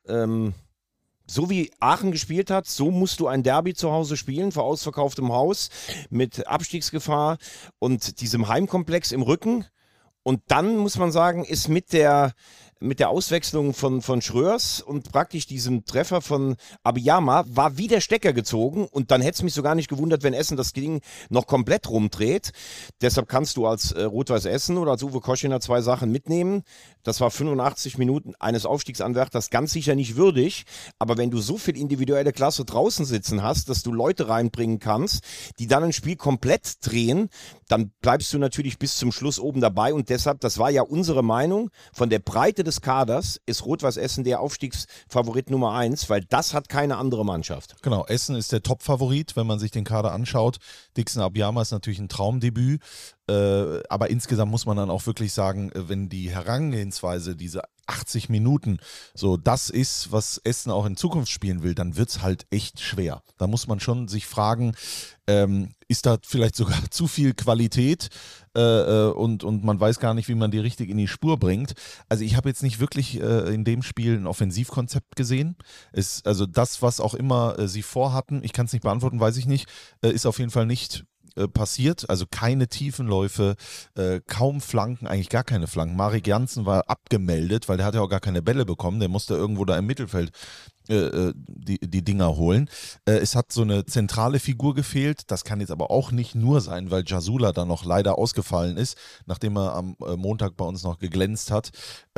so wie Aachen gespielt hat, so musst du ein Derby zu Hause spielen, vor ausverkauftem Haus, mit Abstiegsgefahr und diesem Heimkomplex im Rücken. Und dann, muss man sagen, ist mit der Auswechslung von Schröers und praktisch diesem Treffer von Abiyama war wie der Stecker gezogen und dann hätte es mich so gar nicht gewundert, wenn Essen das Ding noch komplett rumdreht. Deshalb kannst du als Rot-Weiß Essen oder als Uwe Koschiner 2 Sachen mitnehmen. Das war 85 Minuten eines Aufstiegsanwärters ganz sicher nicht würdig, aber wenn du so viel individuelle Klasse draußen sitzen hast, dass du Leute reinbringen kannst, die dann ein Spiel komplett drehen, dann bleibst du natürlich bis zum Schluss oben dabei und deshalb, das war ja unsere Meinung, von der Breite des Kaders ist Rot-Weiß Essen der Aufstiegsfavorit Nummer 1, weil das hat keine andere Mannschaft. Genau, Essen ist der Top-Favorit, wenn man sich den Kader anschaut. Dixon Abiyama ist natürlich ein Traumdebüt. Aber insgesamt muss man dann auch wirklich sagen, wenn die Herangehensweise, diese 80 Minuten, so das ist, was Essen auch in Zukunft spielen will, dann wird es halt echt schwer. Da muss man schon sich fragen, ist da vielleicht sogar zu viel Qualität und man weiß gar nicht, wie man die richtig in die Spur bringt. Also ich habe jetzt nicht wirklich in dem Spiel ein Offensivkonzept gesehen. Also das, was auch immer sie vorhatten, ich kann es nicht beantworten, weiß ich nicht, ist auf jeden Fall nicht passiert, also keine Tiefenläufe, kaum Flanken, eigentlich gar keine Flanken. Marek Jansen war abgemeldet, weil der hat ja auch gar keine Bälle bekommen, der musste irgendwo da im Mittelfeld die Dinger holen. Es hat so eine zentrale Figur gefehlt, das kann jetzt aber auch nicht nur sein, weil Jasula dann noch leider ausgefallen ist, nachdem er am Montag bei uns noch geglänzt hat.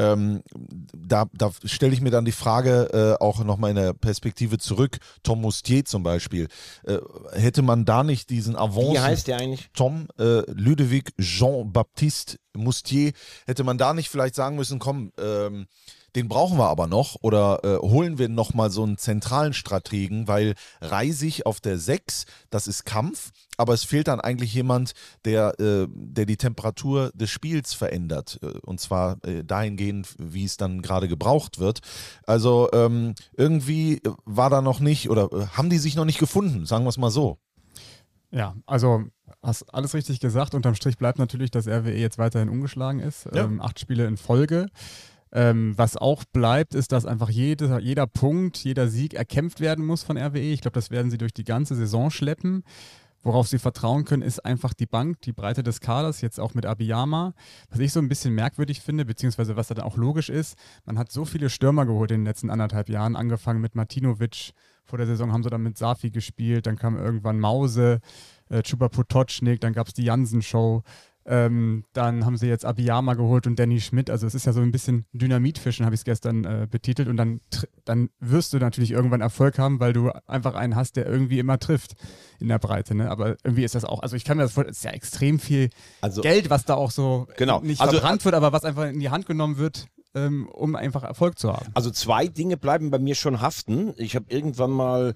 Da stelle ich mir dann die Frage, auch nochmal in der Perspektive zurück, Tom Moustier zum Beispiel, hätte man da nicht diesen Avance... Wie heißt der eigentlich? Tom Ludovic Jean-Baptiste Moustier, hätte man da nicht vielleicht sagen müssen, komm, den brauchen wir aber noch oder holen wir nochmal so einen zentralen Strategen, weil Reisig auf der 6, das ist Kampf, aber es fehlt dann eigentlich jemand, der die Temperatur des Spiels verändert und zwar dahingehend, wie es dann gerade gebraucht wird. Also irgendwie war da noch nicht oder haben die sich noch nicht gefunden, sagen wir es mal so. Ja, also hast alles richtig gesagt. Unterm Strich bleibt natürlich, dass RWE jetzt weiterhin ungeschlagen ist. Ja. 8 Spiele in Folge. Was auch bleibt, ist, dass einfach jeder Punkt, jeder Sieg erkämpft werden muss von RWE. Ich glaube, das werden sie durch die ganze Saison schleppen. Worauf sie vertrauen können, ist einfach die Bank, die Breite des Kaders, jetzt auch mit Abiyama. Was ich so ein bisschen merkwürdig finde, beziehungsweise was dann auch logisch ist, man hat so viele Stürmer geholt in den letzten 1,5 Jahren, angefangen mit Martinovic. Vor der Saison haben sie dann mit Safi gespielt, dann kam irgendwann Mause, Chuba Potocznik, dann gab es die Jansen-Show. Dann haben sie jetzt Abiyama geholt und Danny Schmidt. Also es ist ja so ein bisschen Dynamitfischen, habe ich es gestern betitelt. Und dann wirst du natürlich irgendwann Erfolg haben, weil du einfach einen hast, der irgendwie immer trifft in der Breite. Ne? Aber irgendwie ist das auch, also ich kann mir das vorstellen, es ist ja extrem viel Geld, was da auch so nicht verbrannt wird, aber was einfach in die Hand genommen wird, um einfach Erfolg zu haben. Also 2 Dinge bleiben bei mir schon haften. Ich habe irgendwann mal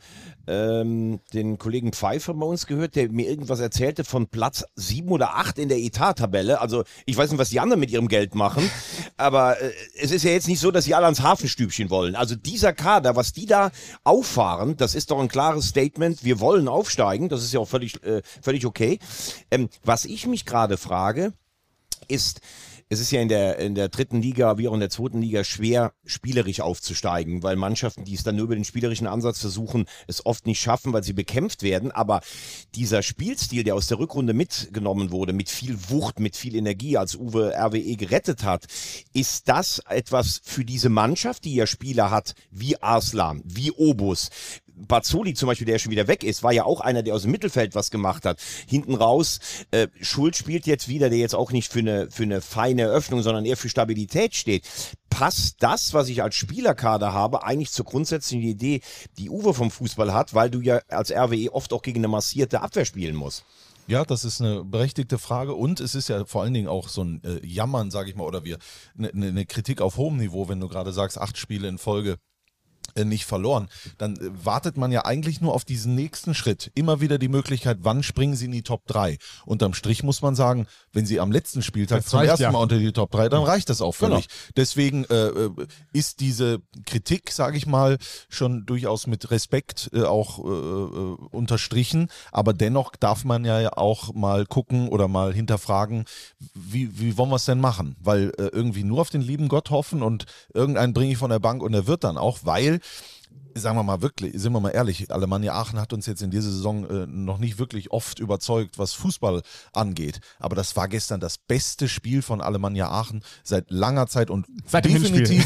den Kollegen Pfeiffer bei uns gehört, der mir irgendwas erzählte von Platz 7 oder 8 in der Etat-Tabelle. Also ich weiß nicht, was die anderen mit ihrem Geld machen, aber es ist ja jetzt nicht so, dass sie alle ans Hafenstübchen wollen. Also dieser Kader, was die da auffahren, das ist doch ein klares Statement, wir wollen aufsteigen, das ist ja auch völlig okay. Was ich mich gerade frage, ist, es ist ja in der 3. Liga wie auch in der 2. Liga schwer, spielerisch aufzusteigen, weil Mannschaften, die es dann nur über den spielerischen Ansatz versuchen, es oft nicht schaffen, weil sie bekämpft werden. Aber dieser Spielstil, der aus der Rückrunde mitgenommen wurde, mit viel Wucht, mit viel Energie, als Uwe RWE gerettet hat, ist das etwas für diese Mannschaft, die ja Spieler hat, wie Arslan, wie Obus, Bazzoli zum Beispiel, der schon wieder weg ist, war ja auch einer, der aus dem Mittelfeld was gemacht hat. Hinten raus, Schuld spielt jetzt wieder, der jetzt auch nicht für eine feine Öffnung, sondern eher für Stabilität steht. Passt das, was ich als Spielerkader habe, eigentlich zur grundsätzlichen Idee, die Uwe vom Fußball hat, weil du ja als RWE oft auch gegen eine massierte Abwehr spielen musst? Ja, das ist eine berechtigte Frage und es ist ja vor allen Dingen auch so ein Jammern, sage ich mal, oder eine Kritik auf hohem Niveau, wenn du gerade sagst, 8 Spiele in Folge nicht verloren, dann wartet man ja eigentlich nur auf diesen nächsten Schritt. Immer wieder die Möglichkeit, wann springen sie in die Top 3? Unterm Strich muss man sagen, wenn sie am letzten Spieltag zum ersten Mal unter die Top 3, dann reicht das auch völlig. Genau. Deswegen ist diese Kritik, sage ich mal, schon durchaus mit Respekt auch unterstrichen, aber dennoch darf man ja auch mal gucken oder mal hinterfragen, wie wollen wir es denn machen? Weil irgendwie nur auf den lieben Gott hoffen und irgendeinen bringe ich von der Bank und der wird dann auch, weil sagen wir mal wirklich, sind wir mal ehrlich, Alemannia Aachen hat uns jetzt in dieser Saison noch nicht wirklich oft überzeugt, was Fußball angeht. Aber das war gestern das beste Spiel von Alemannia Aachen seit langer Zeit und seit dem Hinspiel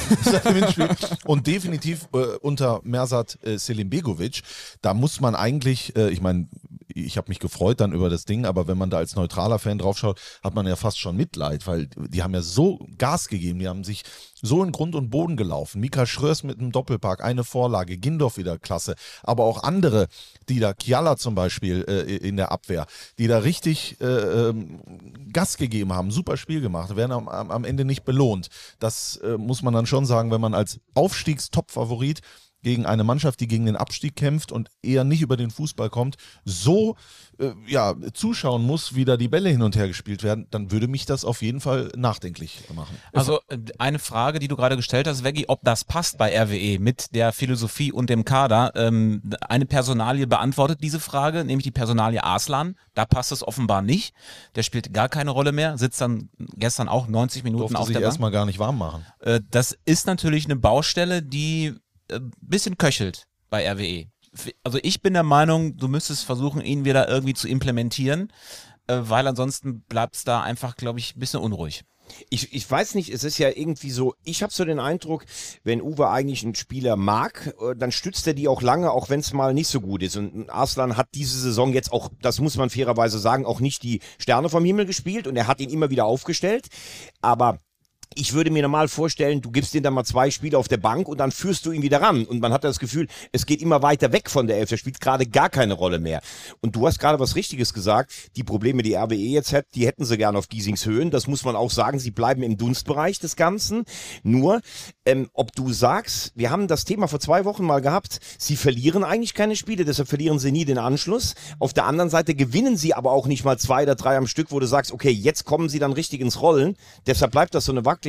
und definitiv unter Mersat Selimbegovic. Da muss man eigentlich, ich meine, ich habe mich gefreut dann über das Ding, aber wenn man da als neutraler Fan draufschaut, hat man ja fast schon Mitleid, weil die haben ja so Gas gegeben, die haben sich so in Grund und Boden gelaufen. Mika Schröers mit einem Doppelpack, eine Vorlage, Gindorf wieder klasse, aber auch andere, die da, Kiala zum Beispiel in der Abwehr, die da richtig Gas gegeben haben, super Spiel gemacht, werden am Ende nicht belohnt. Das muss man dann schon sagen, wenn man als Aufstiegstop-Favorit gegen eine Mannschaft, die gegen den Abstieg kämpft und eher nicht über den Fußball kommt, so zuschauen muss, wie da die Bälle hin und her gespielt werden, dann würde mich das auf jeden Fall nachdenklich machen. Also eine Frage, die du gerade gestellt hast, Veggie, ob das passt bei RWE mit der Philosophie und dem Kader. Eine Personalie beantwortet diese Frage, nämlich die Personalie Arslan. Da passt es offenbar nicht. Der spielt gar keine Rolle mehr, sitzt dann gestern auch 90 Minuten Durfte auf sich der Bank. erstmal gar nicht warm machen. Das ist natürlich eine Baustelle, die ein bisschen köchelt bei RWE. Also ich bin der Meinung, du müsstest versuchen, ihn wieder irgendwie zu implementieren, weil ansonsten bleibt es da einfach, glaube ich, ein bisschen unruhig. Ich weiß nicht, es ist ja irgendwie so, ich habe so den Eindruck, wenn Uwe eigentlich einen Spieler mag, dann stützt er die auch lange, auch wenn es mal nicht so gut ist. Und Arslan hat diese Saison jetzt auch, das muss man fairerweise sagen, auch nicht die Sterne vom Himmel gespielt und er hat ihn immer wieder aufgestellt, aber ich würde mir normal vorstellen, du gibst ihm dann mal 2 Spiele auf der Bank und dann führst du ihn wieder ran. Und man hat das Gefühl, es geht immer weiter weg von der Elf. Er spielt gerade gar keine Rolle mehr. Und du hast gerade was Richtiges gesagt. Die Probleme, die RWE jetzt hat, die hätten sie gerne auf Giesings Höhen. Das muss man auch sagen. Sie bleiben im Dunstbereich des Ganzen. Nur, ob du sagst, wir haben das Thema vor 2 Wochen mal gehabt, sie verlieren eigentlich keine Spiele, deshalb verlieren sie nie den Anschluss. Auf der anderen Seite gewinnen sie aber auch nicht mal 2 oder 3 am Stück, wo du sagst, okay, jetzt kommen sie dann richtig ins Rollen. Deshalb bleibt das so eine wackelige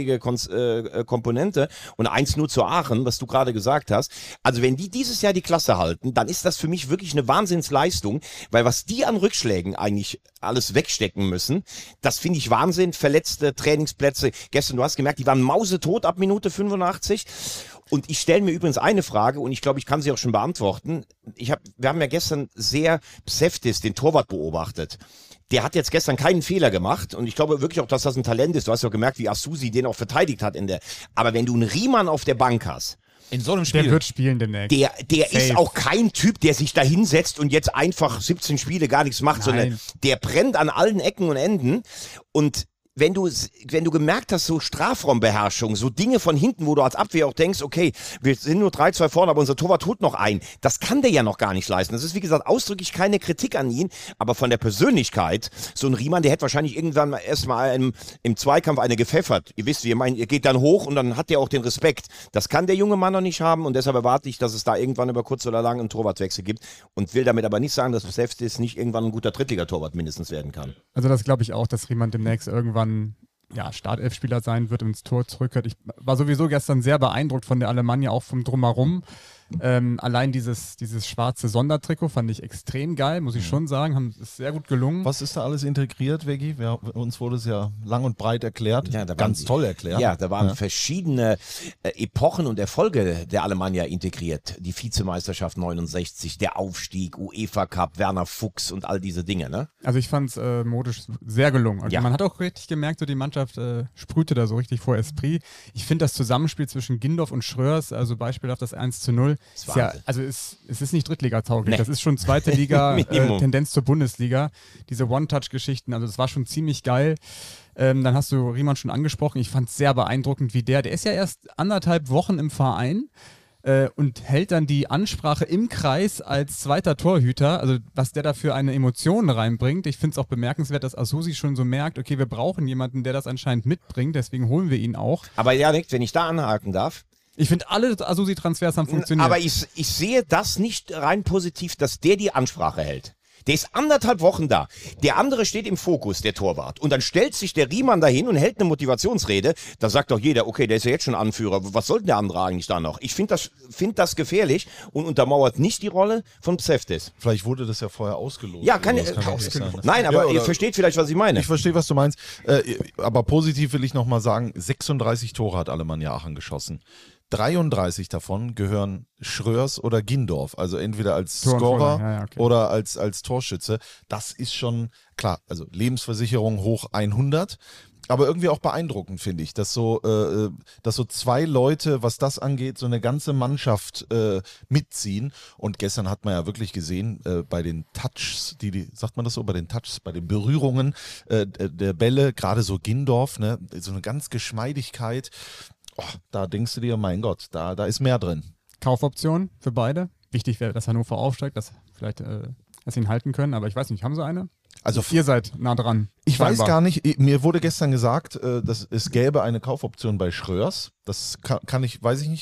Komponente. Und 1-0 zu Aachen, was du gerade gesagt hast. Also wenn die dieses Jahr die Klasse halten, dann ist das für mich wirklich eine Wahnsinnsleistung, weil was die an Rückschlägen eigentlich alles wegstecken müssen, das finde ich Wahnsinn. Verletzte Trainingsplätze. Gestern, du hast gemerkt, die waren mausetot ab Minute 85. Und ich stelle mir übrigens eine Frage und ich glaube, ich kann sie auch schon beantworten. Wir haben ja gestern sehr Pseftis, den Torwart, beobachtet. Der hat jetzt gestern keinen Fehler gemacht und ich glaube wirklich auch, dass das ein Talent ist. Du hast ja gemerkt, wie Asusi den auch verteidigt hat aber wenn du einen Riemann auf der Bank hast, in so einem Spiel. Der wird spielen demnächst. der ist auch kein Typ, der sich da hinsetzt und jetzt einfach 17 Spiele gar nichts macht, sondern der brennt an allen Ecken und Enden. Und wenn du gemerkt hast, so Strafraumbeherrschung, so Dinge von hinten, wo du als Abwehr auch denkst, okay, wir sind nur 3-2 vorne, aber unser Torwart holt noch ein. Das kann der ja noch gar nicht leisten. Das ist, wie gesagt, ausdrücklich keine Kritik an ihn, aber von der Persönlichkeit, so ein Riemann, der hätte wahrscheinlich irgendwann erstmal im Zweikampf eine gepfeffert. Ihr wisst, wie ihr meint, ihr geht dann hoch und dann hat der auch den Respekt. Das kann der junge Mann noch nicht haben und deshalb erwarte ich, dass es da irgendwann über kurz oder lang einen Torwartwechsel gibt und will damit aber nicht sagen, dass Pseftis nicht irgendwann ein guter Drittligatorwart mindestens werden kann. Also das glaube ich auch, dass Riemann demnächst irgendwann Startelf-Spieler sein wird und ins Tor zurückkehrt. Ich war sowieso gestern sehr beeindruckt von der Alemannia, auch vom Drumherum. Allein dieses schwarze Sondertrikot fand ich extrem geil, muss ich schon sagen. Ist sehr gut gelungen. Was ist da alles integriert, Veggie? Uns wurde es ja lang und breit erklärt. Ja, ganz toll erklärt. Ja, da waren verschiedene Epochen und Erfolge der Alemannia integriert. Die Vizemeisterschaft 69, der Aufstieg, UEFA Cup, Werner Fuchs und all diese Dinge, ne? Also ich fand es modisch sehr gelungen. Also man hat auch richtig gemerkt, so die Mannschaft sprühte da so richtig vor Esprit. Ich finde das Zusammenspiel zwischen Gindorf und Schröers, also beispielhaft das 1-0, es ist nicht Drittliga-tauglich, Nee. das ist schon zweite Liga, Tendenz zur Bundesliga. Diese One-Touch-Geschichten, also das war schon ziemlich geil. Dann hast du Riemann schon angesprochen, ich fand es sehr beeindruckend, wie der ist ja erst 1,5 Wochen im Verein und hält dann die Ansprache im Kreis als zweiter Torhüter, also was der da für eine Emotion reinbringt. Ich finde es auch bemerkenswert, dass Asusi schon so merkt, okay, wir brauchen jemanden, der das anscheinend mitbringt, deswegen holen wir ihn auch. Aber Janik, wenn ich da anhaken darf, Ich finde, alle Asusi-Transfers haben funktioniert. aber ich sehe das nicht rein positiv, dass der die Ansprache hält. Der ist 1,5 Wochen da. Der andere steht im Fokus, der Torwart. Und dann stellt sich der Riemann dahin und hält eine Motivationsrede. Da sagt doch jeder, okay, der ist ja jetzt schon Anführer. Was soll denn der andere eigentlich da noch? Ich finde das gefährlich und untermauert nicht die Rolle von Pseftis. Vielleicht wurde das ja vorher ausgelost. Ja, Nein, aber ihr versteht vielleicht, was ich meine. Ich verstehe, was du meinst. Aber positiv will ich nochmal sagen, 36 Tore hat Alemannia Aachen geschossen. 33 davon gehören Schröers oder Gindorf, also entweder als Scorer oder als Torschütze. Das ist schon, klar, also Lebensversicherung hoch 100, aber irgendwie auch beeindruckend, finde ich, dass so 2 Leute, was das angeht, so eine ganze Mannschaft mitziehen. Und gestern hat man ja wirklich gesehen, bei den Touchs, sagt man das so, bei den Touchs, bei den Berührungen der Bälle, gerade so Gindorf, ne, so eine ganz Geschmeidigkeit. da denkst du dir, mein Gott, da ist mehr drin. Kaufoption für beide. Wichtig wäre, dass Hannover aufsteigt, dass vielleicht dass sie ihn halten können, aber ich weiß nicht, haben sie eine? Also Ihr seid nah dran. ich weiß scheinbar. gar nicht, mir wurde gestern gesagt, dass es gäbe eine Kaufoption bei Schröers. Das kann ich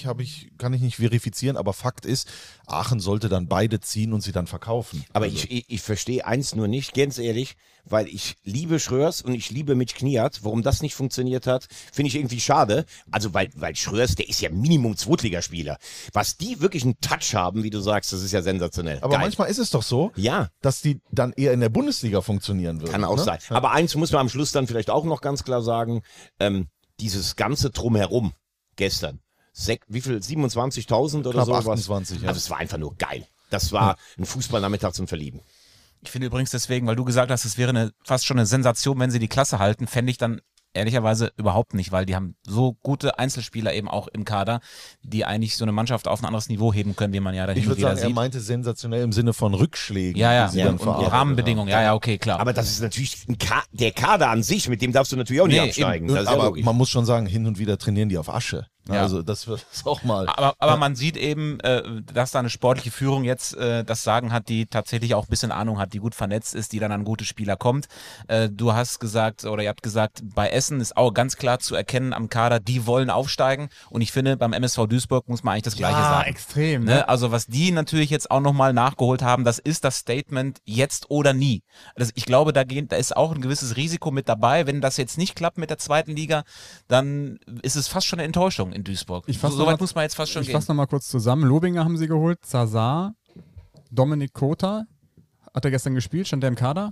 nicht verifizieren, aber Fakt ist, Aachen sollte dann beide ziehen und sie dann verkaufen. Aber Also, ich verstehe eins nur nicht, ganz ehrlich, weil ich liebe Schröers und ich liebe Mitch Kniat. Warum das nicht funktioniert hat, finde ich irgendwie schade. Also weil Schröers, der ist ja Minimum Zweitligaspieler. Was die wirklich einen Touch haben, wie du sagst, das ist ja sensationell. aber Geil. manchmal ist es doch so, Ja, dass die dann eher in der Bundesliga funktionieren würden. kann auch ne? sein. Aber eins muss man am Schluss dann vielleicht auch noch ganz klar sagen, dieses ganze Drumherum gestern, wie viel, 27.000 oder Knapp sowas? 28, ja. Also es war einfach nur geil. Das war ein Fußballnachmittag zum Verlieben. Ich finde übrigens deswegen, weil du gesagt hast, es wäre fast schon eine Sensation, wenn sie die Klasse halten, fände ich dann ehrlicherweise überhaupt nicht, weil die haben so gute Einzelspieler eben auch im Kader, die eigentlich so eine Mannschaft auf ein anderes Niveau heben können, wie man ja dahin Ich und würde wieder sagen, er sieht. meinte sensationell im Sinne von Rückschlägen. Ja, die sie ja, dann und die verarbeitet Rahmenbedingungen, ja, okay, klar. Aber das ist natürlich der Kader an sich, mit dem darfst du natürlich auch nicht Nee, absteigen. haben. Das ist ja Aber logisch. man muss schon sagen, hin und wieder trainieren die auf Asche. Ja. Also das wird auch mal. Aber man sieht eben, dass da eine sportliche Führung jetzt das Sagen hat, die tatsächlich auch ein bisschen Ahnung hat, die gut vernetzt ist, die dann an gute Spieler kommt. Du hast gesagt, oder ihr habt gesagt, bei Essen ist auch ganz klar zu erkennen am Kader, die wollen aufsteigen. Und ich finde, beim MSV Duisburg muss man eigentlich das Gleiche sagen. Extrem. Ne? Also was die natürlich jetzt auch nochmal nachgeholt haben, das ist das Statement jetzt oder nie. Also ich glaube, da ist auch ein gewisses Risiko mit dabei. Wenn das jetzt nicht klappt mit der zweiten Liga, dann ist es fast schon eine Enttäuschung in Duisburg. So weit muss man jetzt fast schon Ich gehen. fasse nochmal kurz zusammen. Lobinger haben sie geholt, Zazar, Dominik Kota, hat er gestern gespielt, stand der im Kader?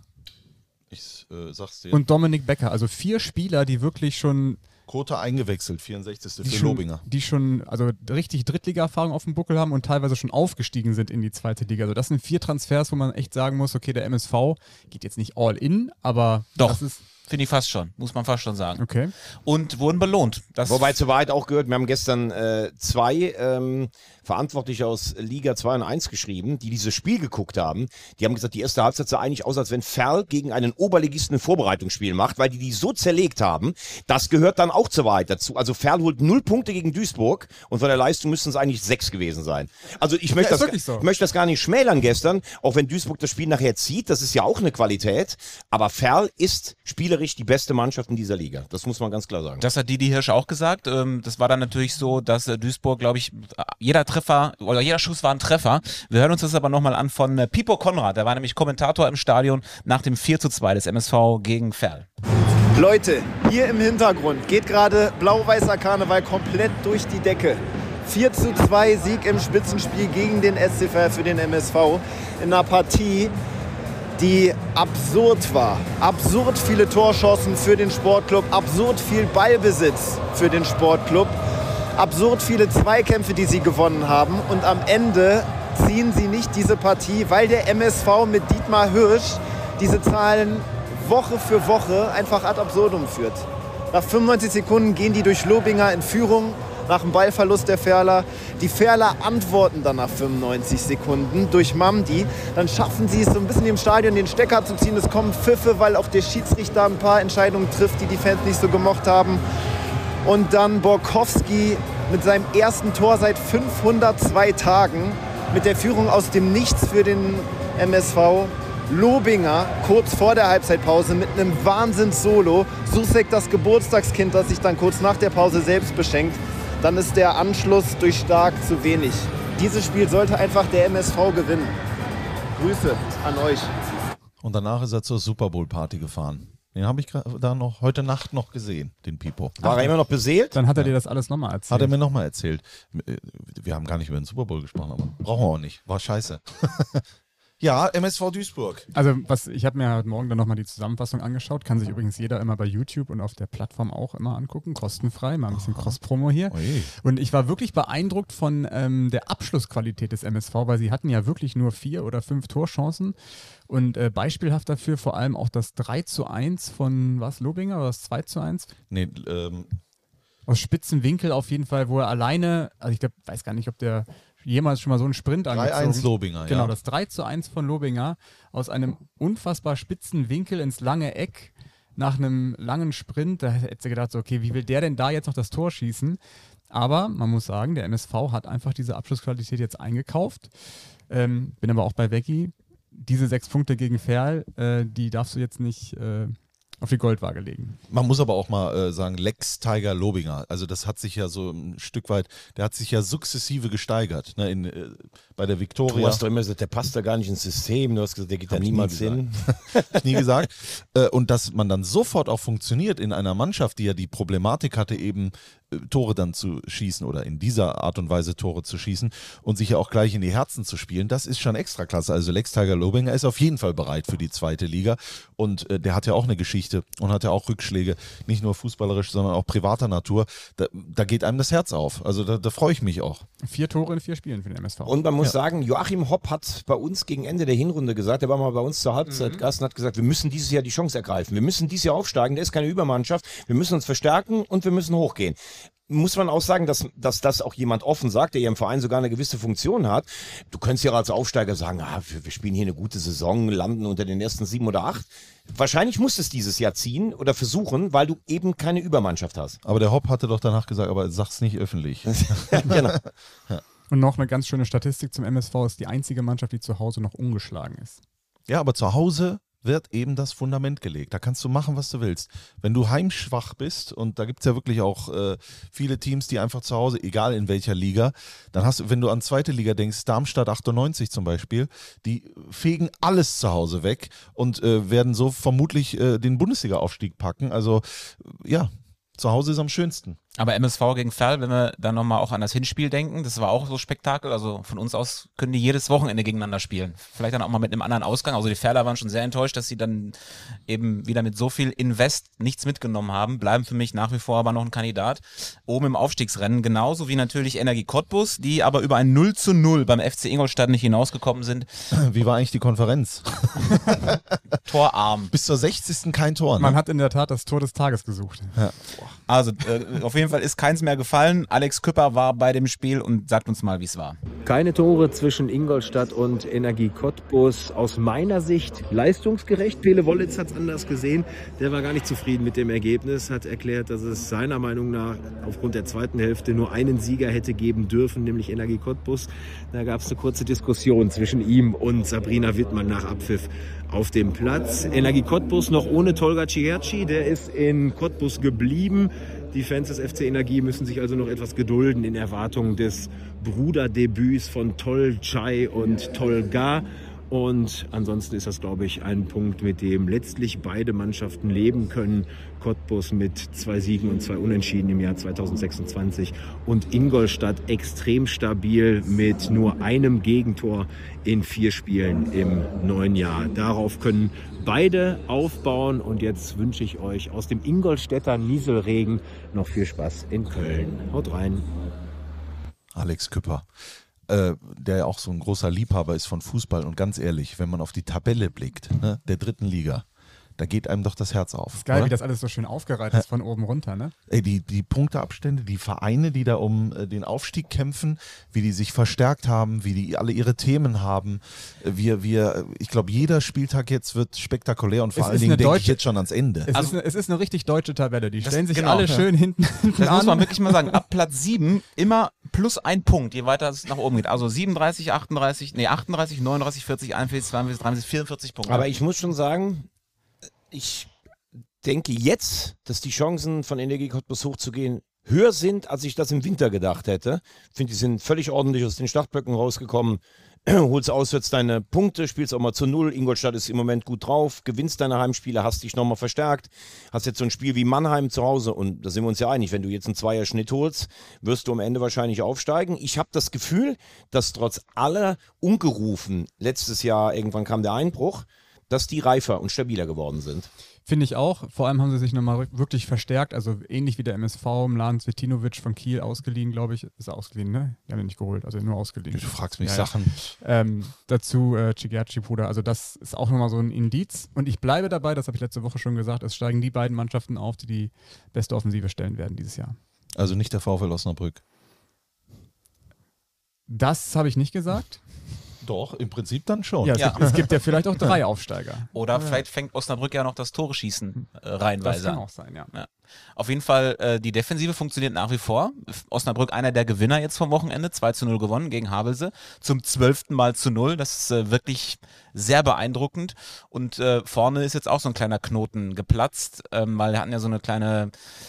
Ich sag's dir. Und Dominik Becker. Also 4 Spieler, die wirklich schon Kota eingewechselt, 64. für Lobinger. die schon also richtig Drittliga-Erfahrung auf dem Buckel haben und teilweise schon aufgestiegen sind in die zweite Liga. Also das sind 4 Transfers, wo man echt sagen muss, okay, der MSV geht jetzt nicht all in, aber Doch. das ist Finde ich fast schon, muss man fast schon sagen. okay. Und wurden belohnt. Das Wobei zur Wahrheit auch gehört, wir haben gestern 2 Verantwortliche aus Liga 2 und 1 geschrieben, die dieses Spiel geguckt haben. Die haben gesagt, die erste Halbzeit sah eigentlich aus, als wenn Ferl gegen einen Oberligisten ein Vorbereitungsspiel macht, weil die so zerlegt haben. Das gehört dann auch zur Wahrheit dazu. Also Ferl holt 0 Punkte gegen Duisburg und von der Leistung müssten es eigentlich 6 gewesen sein. Also ich möchte, ist wirklich so. ich möchte das gar nicht schmälern gestern, auch wenn Duisburg das Spiel nachher zieht, das ist ja auch eine Qualität. Aber Ferl ist spielerisch die beste Mannschaft in dieser Liga. Das muss man ganz klar sagen. Das hat Didi Hirsch auch gesagt. Das war dann natürlich so, dass Duisburg, glaube ich, jeder Treffer oder jeder Schuss war ein Treffer. Wir hören uns das aber nochmal an von Pipo Konrad. Der war nämlich Kommentator im Stadion nach dem 4:2 des MSV gegen Ferl. Leute, hier im Hintergrund geht gerade blau-weißer Karneval komplett durch die Decke. 4:2 Sieg im Spitzenspiel gegen den SC Verl für den MSV in einer Partie, die absurd war. Absurd viele Torchancen für den Sportclub, absurd viel Ballbesitz für den Sportclub, absurd viele Zweikämpfe, die sie gewonnen haben. Und am Ende ziehen sie nicht diese Partie, weil der MSV mit Dietmar Hirsch diese Zahlen Woche für Woche einfach ad absurdum führt. Nach 95 Sekunden gehen die durch Lobinger in Führung, nach dem Ballverlust der Ferler. Die Ferler antworten dann nach 95 Sekunden durch Mamdi. Dann schaffen sie es so ein bisschen im Stadion den Stecker zu ziehen. Es kommen Pfiffe, weil auch der Schiedsrichter ein paar Entscheidungen trifft, die die Fans nicht so gemocht haben. Und dann Borkowski mit seinem ersten Tor seit 502 Tagen mit der Führung aus dem Nichts für den MSV. Lobinger kurz vor der Halbzeitpause mit einem Wahnsinns-Solo. Susek das Geburtstagskind, das sich dann kurz nach der Pause selbst beschenkt. Dann ist der Anschluss durch Stark zu wenig. Dieses Spiel sollte einfach der MSV gewinnen. Grüße an euch. Und danach ist er zur Super Bowl Party gefahren. Den habe ich da noch heute Nacht noch gesehen, den Pipo. War er immer noch beseelt? Dann hat er dir das alles nochmal erzählt. Hat er mir nochmal erzählt. Wir haben gar nicht über den Super Bowl gesprochen, aber brauchen wir auch nicht. War scheiße. Ja, MSV Duisburg. Also ich habe mir heute Morgen dann nochmal die Zusammenfassung angeschaut, kann sich übrigens jeder immer bei YouTube und auf der Plattform auch immer angucken, kostenfrei, mal ein bisschen Cross-Promo hier. Ui. Und ich war wirklich beeindruckt von der Abschlussqualität des MSV, weil sie hatten ja wirklich nur 4 oder 5 Torchancen und beispielhaft dafür vor allem auch das 3:1 von, was, Lobinger oder das 2:1? Nee, Aus spitzen Winkel auf jeden Fall, wo er alleine, also ich weiß gar nicht, ob der jemals schon mal so einen Sprint 3-1 angezogen. Lobinger, Genau, ja. das 3:1 von Lobinger aus einem unfassbar spitzen Winkel ins lange Eck nach einem langen Sprint. Da hätte sie gedacht, so, okay, wie will der denn da jetzt noch das Tor schießen? Aber man muss sagen, der MSV hat einfach diese Abschlussqualität jetzt eingekauft. Bin aber auch bei Becky. Diese 6 Punkte gegen Ferl, die darfst du jetzt nicht auf die Goldwaage legen. Man muss aber auch mal sagen, Lex Tiger Lobinger, also das hat sich ja so ein Stück weit, der hat sich ja sukzessive gesteigert, ne, bei der Viktoria. Du hast doch immer gesagt, der passt da gar nicht ins System, du hast gesagt, der geht da niemals hin. Hab ich nie gesagt. Und dass man dann sofort auch funktioniert in einer Mannschaft, die ja die Problematik hatte, eben Tore dann zu schießen oder in dieser Art und Weise Tore zu schießen und sich ja auch gleich in die Herzen zu spielen, das ist schon extra klasse. Also Lex Tiger Lobinger ist auf jeden Fall bereit für die 2. Liga und der hat ja auch eine Geschichte und hat ja auch Rückschläge, nicht nur fußballerisch, sondern auch privater Natur. Da geht einem das Herz auf. Also da freue ich mich auch. 4 Tore in 4 Spielen für den MSV. Und man muss sagen, Joachim Hopp hat bei uns gegen Ende der Hinrunde gesagt, der war mal bei uns zur Halbzeit Gast und hat gesagt, wir müssen dieses Jahr die Chance ergreifen. Wir müssen dieses Jahr aufsteigen, der ist keine Übermannschaft. Wir müssen uns verstärken und wir müssen hochgehen. Muss man auch sagen, dass das auch jemand offen sagt, der ja im Verein sogar eine gewisse Funktion hat. Du könntest ja als Aufsteiger sagen, wir spielen hier eine gute Saison, landen unter den ersten 7 oder 8. Wahrscheinlich musst du es dieses Jahr ziehen oder versuchen, weil du eben keine Übermannschaft hast. Aber der Hopp hatte doch danach gesagt, aber sag's nicht öffentlich. Genau. Und noch eine ganz schöne Statistik zum MSV, ist die einzige Mannschaft, die zu Hause noch ungeschlagen ist. Ja, aber zu Hause wird eben das Fundament gelegt. Da kannst du machen, was du willst. Wenn du heimschwach bist, und da gibt es ja wirklich auch viele Teams, die einfach zu Hause, egal in welcher Liga, dann hast du, wenn du an 2. Liga denkst, Darmstadt 98 zum Beispiel, die fegen alles zu Hause weg und werden so vermutlich den Bundesliga-Aufstieg packen. Also ja, zu Hause ist am schönsten. Aber MSV gegen Ferl, wenn wir dann nochmal auch an das Hinspiel denken, das war auch so Spektakel, also von uns aus können die jedes Wochenende gegeneinander spielen. Vielleicht dann auch mal mit einem anderen Ausgang, also die Ferler waren schon sehr enttäuscht, dass sie dann eben wieder mit so viel Invest nichts mitgenommen haben, bleiben für mich nach wie vor aber noch ein Kandidat oben im Aufstiegsrennen, genauso wie natürlich Energie Cottbus, die aber über ein 0:0 beim FC Ingolstadt nicht hinausgekommen sind. Wie war eigentlich die Konferenz? Torarm. Bis zur 60. kein Tor, ne? Man hat in der Tat das Tor des Tages gesucht. Ja. Also auf jeden Fall ist keins mehr gefallen. Alex Küpper war bei dem Spiel und sagt uns mal, wie es war. Keine Tore zwischen Ingolstadt und Energie Cottbus. Aus meiner Sicht leistungsgerecht. Pele Wollitz hat es anders gesehen. Der war gar nicht zufrieden mit dem Ergebnis. Hat erklärt, dass es seiner Meinung nach aufgrund der zweiten Hälfte nur einen Sieger hätte geben dürfen, nämlich Energie Cottbus. Da gab es eine kurze Diskussion zwischen ihm und Sabrina Wittmann nach Abpfiff auf dem Platz. Energie Cottbus noch ohne Tolga Ciherci. Der ist in Cottbus geblieben. Die Fans des FC Energie müssen sich also noch etwas gedulden in Erwartung des Bruderdebüts von Tolcay und Tolga. Und ansonsten ist das, glaube ich, ein Punkt, mit dem letztlich beide Mannschaften leben können. Cottbus mit 2 Siegen und 2 Unentschieden im Jahr 2026 und Ingolstadt extrem stabil mit nur einem Gegentor in 4 Spielen im neuen Jahr. Darauf können beide aufbauen und jetzt wünsche ich euch aus dem Ingolstädter Nieselregen noch viel Spaß in Köln. Haut rein. Alex Küpper, der ja auch so ein großer Liebhaber ist von Fußball, und ganz ehrlich, wenn man auf die Tabelle blickt, ne, der 3. Liga, da geht einem doch das Herz auf. Ist geil, oder? wie das alles so schön aufgereiht ist von oben runter, ne? Ey, die Punkteabstände, die Vereine, die da um den Aufstieg kämpfen, wie die sich verstärkt haben, wie die alle ihre Themen haben. Ich glaube, jeder Spieltag jetzt wird spektakulär, und vor allen Dingen denke ich jetzt schon ans Ende. Es ist eine richtig deutsche Tabelle. Die stellen sich genau, alle schön hinten Das an. muss man wirklich mal sagen. Ab Platz 7 immer plus 1 Punkt, je weiter es nach oben geht. Also 37, 38, 39, 40, 41, 42, 43, 44 Punkte. Aber ich muss schon sagen, ich denke jetzt, dass die Chancen von Energie Cottbus hochzugehen höher sind, als ich das im Winter gedacht hätte. Ich finde, die sind völlig ordentlich aus den Startblöcken rausgekommen. Holst auswärts deine Punkte, spielst auch mal zu 0. Ingolstadt ist im Moment gut drauf, gewinnst deine Heimspiele, hast dich nochmal verstärkt. Hast jetzt so ein Spiel wie Mannheim zu Hause, und da sind wir uns ja einig, wenn du jetzt einen 2er-Schnitt holst, wirst du am Ende wahrscheinlich aufsteigen. Ich habe das Gefühl, dass trotz aller ungerufen, letztes Jahr irgendwann kam der Einbruch, dass die reifer und stabiler geworden sind. Finde ich auch. Vor allem haben sie sich nochmal wirklich verstärkt. Also ähnlich wie der MSV, Mladen Cvetinovic von Kiel ausgeliehen, glaube ich. Ist er ausgeliehen, ne? Die haben ihn nicht geholt, also nur ausgeliehen. Du fragst mich Sachen. Dazu Cigerci, Bruder. Also das ist auch nochmal so ein Indiz. Und ich bleibe dabei, das habe ich letzte Woche schon gesagt, es steigen die beiden Mannschaften auf, die die beste Offensive stellen werden dieses Jahr. Also nicht der VfL Osnabrück. Das habe ich nicht gesagt. Doch, im Prinzip dann schon. Ja, Ja. es gibt ja vielleicht auch 3 Aufsteiger. Oder vielleicht fängt Osnabrück ja noch das Tore-Schießen Das reihenweise kann an. auch sein, ja. Ja. Auf jeden Fall, die Defensive funktioniert nach wie vor. Osnabrück einer der Gewinner jetzt vom Wochenende, 2-0 gewonnen gegen Havelse, zum 12. Mal zu 0. Das ist wirklich sehr beeindruckend. Und vorne ist jetzt auch so ein kleiner Knoten geplatzt, weil wir hatten ja so eine kleine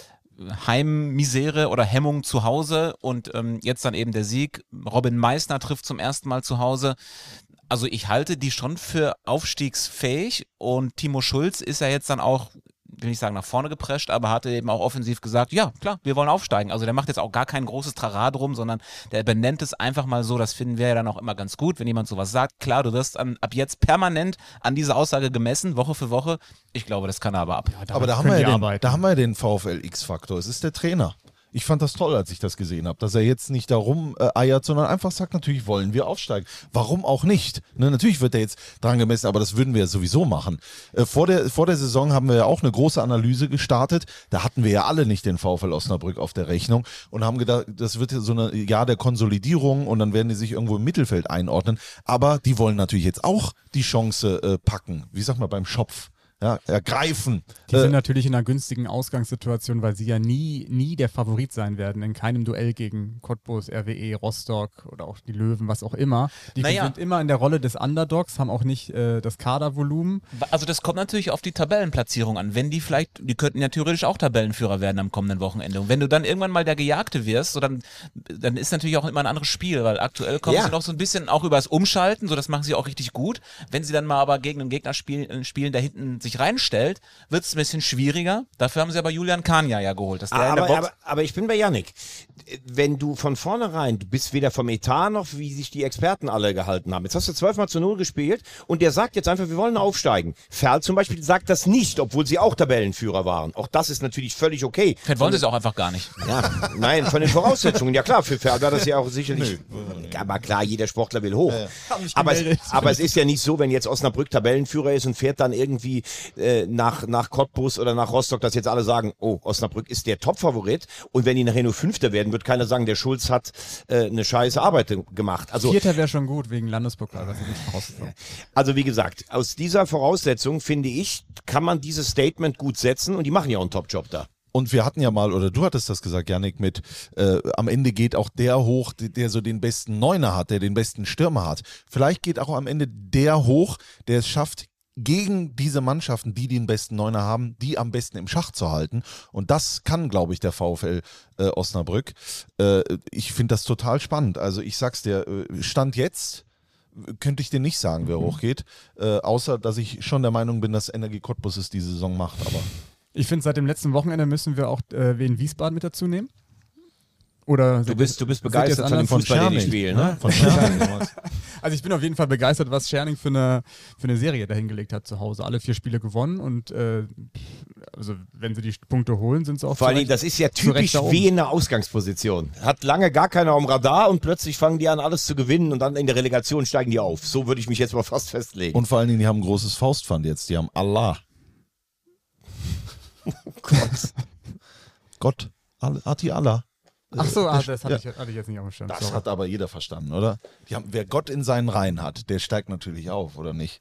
Heimmisere oder Hemmung zu Hause und jetzt dann eben der Sieg. Robin Meissner trifft zum ersten Mal zu Hause. Also ich halte die schon für aufstiegsfähig und Timo Schulz ist ja jetzt dann auch, will nicht sagen nach vorne geprescht, aber hatte eben auch offensiv gesagt, ja klar, wir wollen aufsteigen. Also der macht jetzt auch gar kein großes Trara drum, sondern der benennt es einfach mal so, das finden wir ja dann auch immer ganz gut, wenn jemand sowas sagt. Klar, du wirst ab jetzt permanent an diese Aussage gemessen, Woche für Woche. Ich glaube, das kann er aber ab. Aber da haben wir ja den VfL X-Faktor. Es ist der Trainer. Ich fand das toll, als ich das gesehen habe, dass er jetzt nicht darum eiert, sondern einfach sagt, natürlich wollen wir aufsteigen. Warum auch nicht? Ne, natürlich wird er jetzt dran gemessen, aber das würden wir ja sowieso machen. Vor der Saison haben wir ja auch eine große Analyse gestartet. Da hatten wir ja alle nicht den VfL Osnabrück auf der Rechnung und haben gedacht, das wird so ein Jahr der Konsolidierung und dann werden die sich irgendwo im Mittelfeld einordnen. Aber die wollen natürlich jetzt auch die Chance packen. Wie sagt man beim Schopf? Ja, ergreifen. Die sind natürlich in einer günstigen Ausgangssituation, weil sie ja nie der Favorit sein werden, in keinem Duell gegen Cottbus, RWE, Rostock oder auch die Löwen, was auch immer. Die sind immer in der Rolle des Underdogs, haben auch nicht das Kadervolumen. Also das kommt natürlich auf die Tabellenplatzierung an. Wenn die könnten ja theoretisch auch Tabellenführer werden am kommenden Wochenende. Und wenn du dann irgendwann mal der Gejagte wirst, so dann ist natürlich auch immer ein anderes Spiel, weil aktuell kommen sie noch so ein bisschen auch übers Umschalten, so das machen sie auch richtig gut. Wenn sie dann mal aber gegen einen Gegner spielen, der hinten sich reinstellt, wird es ein bisschen schwieriger. Dafür haben sie aber Julian Kania ja geholt. Dass der in der Box aber ich bin bei Yannick. Wenn du von vornherein, du bist weder vom Etat noch, wie sich die Experten alle gehalten haben. Jetzt hast du 12-0 gespielt und der sagt jetzt einfach, wir wollen aufsteigen. Ferl zum Beispiel sagt das nicht, obwohl sie auch Tabellenführer waren. Auch das ist natürlich völlig okay. Vielleicht wollen sie es auch einfach gar nicht. Ja, nein, von den Voraussetzungen. Ja klar, für Ferl war das ja auch sicherlich. Aber klar, jeder Sportler will hoch. Aber es ist ja nicht so, wenn jetzt Osnabrück Tabellenführer ist und fährt dann irgendwie nach Cottbus oder nach Rostock, dass jetzt alle sagen, oh, Osnabrück ist der Top-Favorit und wenn die nachher nur Fünfter werden, wird keiner sagen, der Schulz hat eine scheiße Arbeit gemacht. Also, Vierter wäre schon gut, wegen Landespokal, was ich nicht vorausgekommen. Also wie gesagt, aus dieser Voraussetzung, finde ich, kann man dieses Statement gut setzen und die machen ja auch einen Top-Job da. Und wir hatten ja mal, oder du hattest das gesagt, Yannick, mit am Ende geht auch der hoch, der so den besten Neuner hat, der den besten Stürmer hat. Vielleicht geht auch am Ende der hoch, der es schafft, gegen diese Mannschaften, die den besten Neuner haben, die am besten im Schach zu halten. Und das kann, glaube ich, der VfL Osnabrück. Ich finde das total spannend. Also ich sag's dir, Stand jetzt könnte ich dir nicht sagen, wer hochgeht. Außer, dass ich schon der Meinung bin, dass Energie Cottbus es diese Saison macht. Aber ich finde, seit dem letzten Wochenende müssen wir auch Wien Wiesbaden mit dazu nehmen. Oder du bist begeistert von dem Fußball, den ich spiele, ne? Von Scherning. Also ich bin auf jeden Fall begeistert, was Scherning für eine Serie dahingelegt hat zu Hause. Alle 4 Spiele gewonnen und also wenn sie die Punkte holen, sind sie auch vor allem, das ist ja typisch wie in der Ausgangsposition. Hat lange gar keiner am Radar und plötzlich fangen die an, alles zu gewinnen und dann in der Relegation steigen die auf. So würde ich mich jetzt mal fast festlegen. Und vor allen Dingen, die haben ein großes Faustpfand jetzt. Die haben Allah. Oh Gott. Gott. Ati Allah. Ach so, das hatte ich jetzt nicht auf dem Schirm. Das hat aber jeder verstanden, oder? Wer Gott in seinen Reihen hat, der steigt natürlich auf, oder nicht?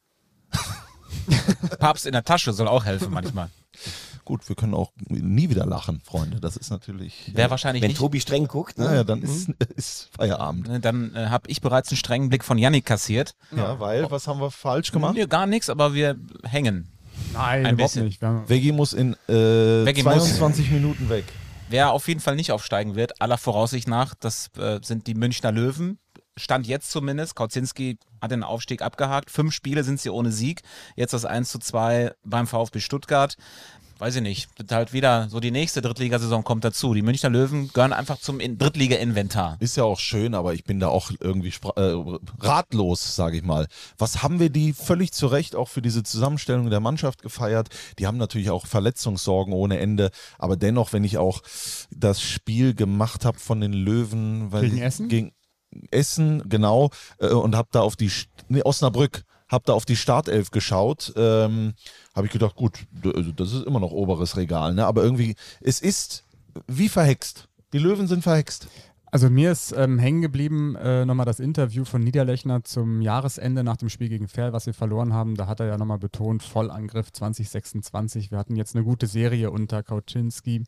Papst in der Tasche soll auch helfen manchmal. Gut, wir können auch nie wieder lachen, Freunde. Das ist natürlich... Wäre wahrscheinlich wenn nicht. Tobi streng guckt, ne? Naja, dann ist Feierabend. Dann habe ich bereits einen strengen Blick von Yannick kassiert. Ja, weil, was haben wir falsch gemacht? Nee, gar nichts, aber wir hängen. Nein, ein überhaupt bisschen. nicht. Veggie muss in 22 Minuten weg. Wer auf jeden Fall nicht aufsteigen wird, aller Voraussicht nach, das sind die Münchner Löwen. Stand jetzt zumindest. Kautzinski hat den Aufstieg abgehakt. 5 Spiele sind sie ohne Sieg. Jetzt das 1:2 beim VfB Stuttgart. Weiß ich nicht. Das halt wieder so die nächste Drittligasaison kommt dazu. Die Münchner Löwen gehören einfach zum Drittliga-Inventar. Ist ja auch schön, aber ich bin da auch irgendwie ratlos, sage ich mal. Was haben wir die völlig zu Recht auch für diese Zusammenstellung der Mannschaft gefeiert? Die haben natürlich auch Verletzungssorgen ohne Ende, aber dennoch, wenn ich auch das Spiel gemacht habe von den Löwen... Gegen Essen? Gegen Essen, genau, und habe da auf Osnabrück, habe da auf die Startelf geschaut, habe ich gedacht, gut, das ist immer noch oberes Regal, ne? Aber irgendwie, es ist wie verhext. Die Löwen sind verhext. Also mir ist hängen geblieben nochmal das Interview von Niederlechner zum Jahresende nach dem Spiel gegen Verl, was wir verloren haben. Da hat er ja nochmal betont, Vollangriff 2026. Wir hatten jetzt eine gute Serie unter Kauczynski.